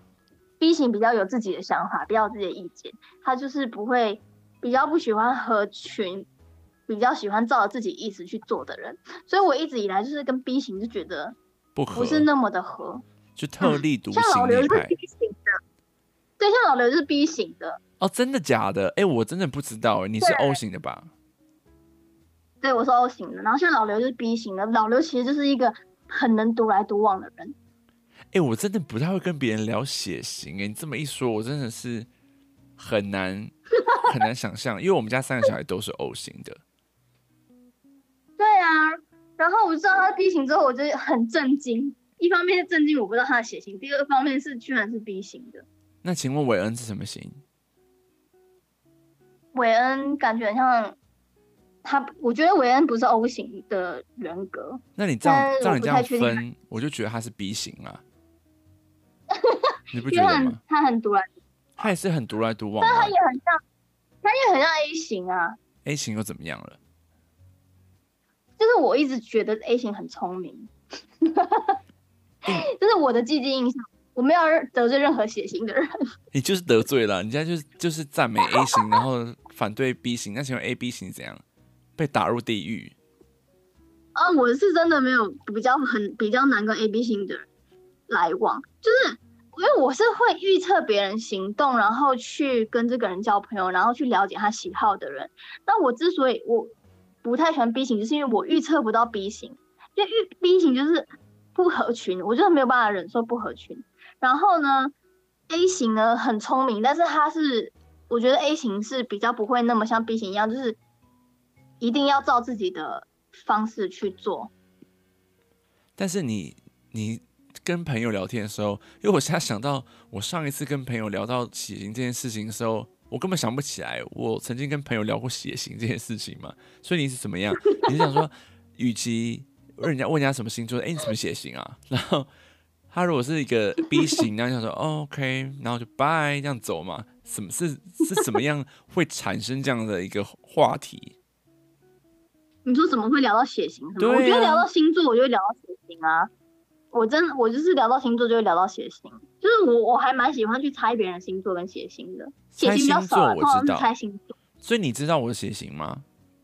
B 型比较有自己的想法，比较有自己的意见，他就是不会比较不喜欢合群，比较喜欢照着自己意思去做的人，所以我一直以来就是跟 B 型就觉得不合， 不是那么的合， 就特立独行、嗯。 像老刘就是 B 型的，对，像老刘就是 B 型的。 哦，真的假的？哎、欸，我真的不知道，你是 O 型的吧？ 对，我是 O 型的，然后像老刘就是 B 型的。老刘其实就是一个很能独来独往的人。 哎、欸，我真的不太会跟别人聊血型，哎，你这么一说，我真的是很难很难想象，因为我们家三个小孩都是 O 型的。 对啊，然后我知道他是 B 型之后，我就很震惊。一方面是震惊我不知道他的血型，第二方面是居然是 B 型的。 那请问韦恩是什么型？ 韦恩感觉很像他，我觉得韦恩不是 O 型的人格。 那你这样这样你这样分，我就觉得他是 B 型啦。 你不因为他很觉得吗？ 他很独来， 他也是很独来独往但他吗也很像，他也很像 A 型啊。 ？A 型又怎么样了？ 就是我一直觉得 A 型很聪明，这是我的既定印象。我没有得罪任何血型的人。 你就是得罪了，人家就是就是赞美 A 型，然后反对 B 型，那请问 A B 型怎样？被打入地狱？ 啊，我是真的没有比较很比较难跟 A B 型的人来往，就是因为我是会预测别人行动，然后去跟这个人交朋友，然后去了解他喜好的人。那我之所以我不太喜欢 B 型，就是因为我预测不到 B 型，因为 B 型就是不合群，我就没有办法忍受不合群。然后呢 ，A 型呢很聪明，但是他是我觉得 A 型是比较不会那么像 B 型一样，就是一定要照自己的方式去做。 但是你你跟朋友聊天的时候，因为我现在想到我上一次跟朋友聊到血型这件事情的时候，我根本想不起来我曾经跟朋友聊过血型这件事情嘛。所以你是怎么样？你是想说，与其问人家问人家什么星座，哎、欸，你什么血型啊？然后他如果是一个 B 型，然后想说、哦、OK， 然后就拜这样走嘛？什么是是怎么样会产生这样的一个话题？ 你说怎么会聊到血型？ 对、啊， 我觉得聊到星座，我就会聊到血型啊。我真我就是聊到星座就会聊到血型，就是我我还蛮喜欢去猜别人星座跟血型的。血型比较少、啊，通常是猜星座。 所以你知道我的血型吗？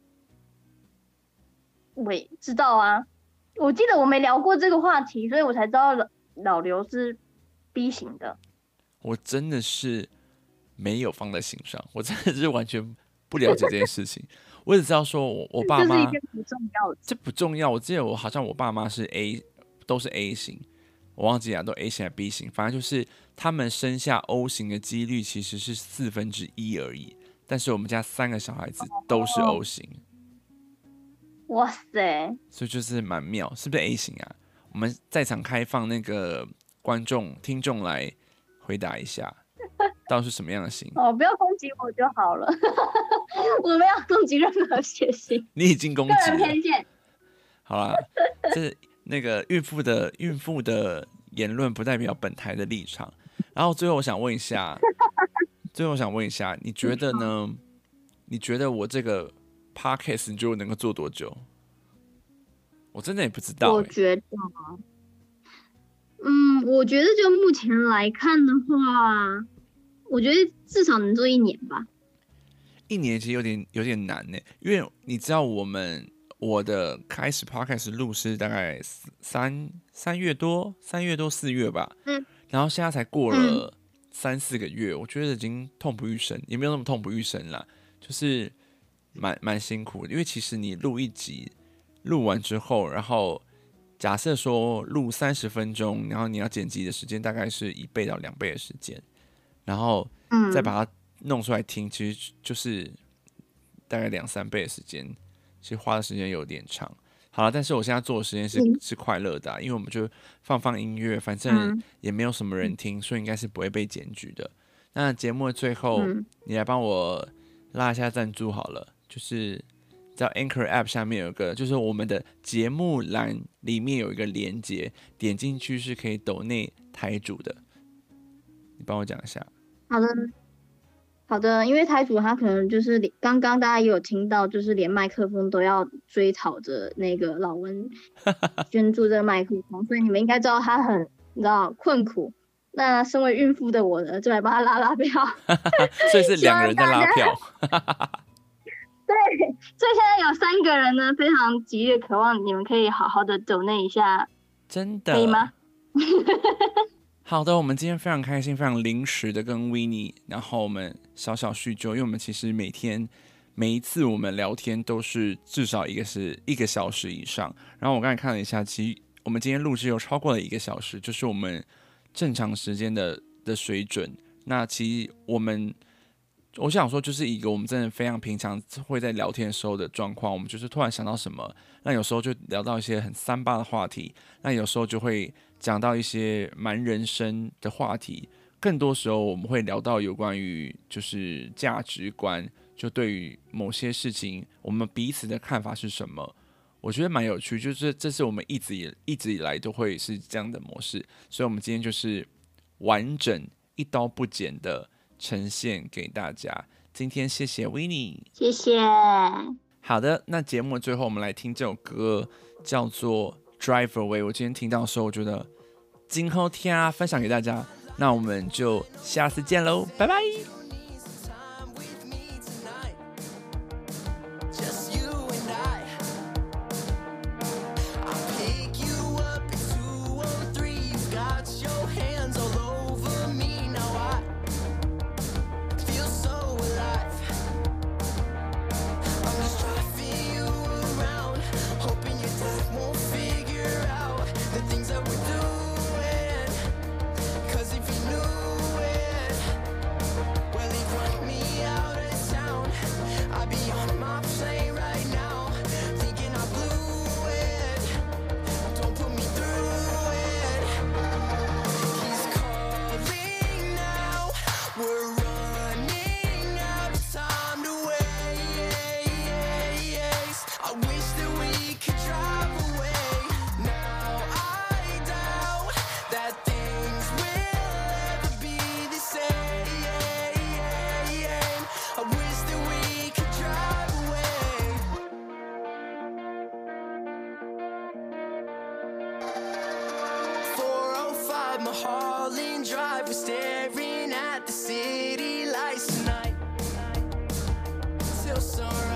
我也知道啊，我记得我没聊过这个话题，所以我才知道老刘是 B 型的。 我真的是没有放在心上，我真的是完全不了解这件事情。我只知道说我我爸妈， 这是一件不重要的， 这不重要。我记得我好像我爸妈是 A， 都是 A 型，我忘记了都 A 型还是 B 型，反正就是他们生下 O 型的几率其实是四分之一而已。但是我们家三个小孩子都是 O 型， 哇塞， 所以就是蛮妙，是不是 A 型啊？我们在场开放那个观众听众来回答一下，到底是什么样的型？ 哦，不要攻击我就好了，我没有攻击任何血型， 你已经攻击了， 个人偏见。 好啦，这那个孕妇的孕妇的言论不代表本台的立场。然后最后我想问一下，最后我想问一下，你觉得呢？你觉得我这个 podcast 你觉得我能够做多久？我真的也不知道、欸。 我觉得，嗯，我觉得就目前来看的话，我觉得至少能做一年吧。 一年其实有点有点难呢、欸，因为你知道我们我的开始 podcast 录是大概三三月多，三月多四月吧， 嗯， 然后现在才过了三四个月，我觉得已经痛不欲生，也没有那么痛不欲生啦，就是蛮蛮辛苦的，因为其实你录一集，录完之后，然后假设说录三十分钟，然后你要剪辑的时间大概是一倍到两倍的时间，然后再把它弄出来听，其实就是大概两三倍的时间，其实花的时间有点长。好了，但是我现在做的时间是、嗯、是快乐的、啊，因为我们就放放音乐，反正也没有什么人听，所以应该是不会被检举的。那节目的最后，嗯、你来帮我拉一下赞助好了，就是在 Anchor App 下面有一个，就是我们的节目栏里面有一个连结，点进去是可以抖内台主的，你帮我讲一下。 好的。好的，因为台主他可能就是刚刚大家也有听到，就是连麦克风都要追讨着那个老温捐助这个麦克风，所以你们应该知道他很你知道困苦。那身为孕妇的我呢，就来帮他拉拉票， 所以是两个人在拉票。 对，所以现在有三个人呢，非常急烈渴望你们可以好好的donate一下， 真的可以吗？ 好的，我们今天非常开心，非常临时的跟 Winnie， 然后我们小小叙旧，因为我们其实每天每一次我们聊天都是至少一个是一个小时以上。然后我刚才看了一下，其实我们今天录制有超过了一个小时，就是我们正常时间的的水准。那其实我们我想说，就是一个我们真的非常平常会在聊天的时候的状况，我们就是突然想到什么，那有时候就聊到一些很三八的话题，那有时候就会讲到一些蛮人生的话题，更多时候我们会聊到有关于就是价值观，就对于某些事情我们彼此的看法是什么，我觉得蛮有趣，就是这是我们一直以一直以来都会是这样的模式，所以我们今天就是完整一刀不剪的呈现给大家。今天谢谢 Winnie， 谢谢。 好的，那节目最后我们来听这首歌，叫做 Drive Away。 我今天听到的时候，我觉得真好听啊，分享给大家。那我们就下次见喽，拜拜。 Mulholland Drive, we're staring at the city lights tonight till sunrise.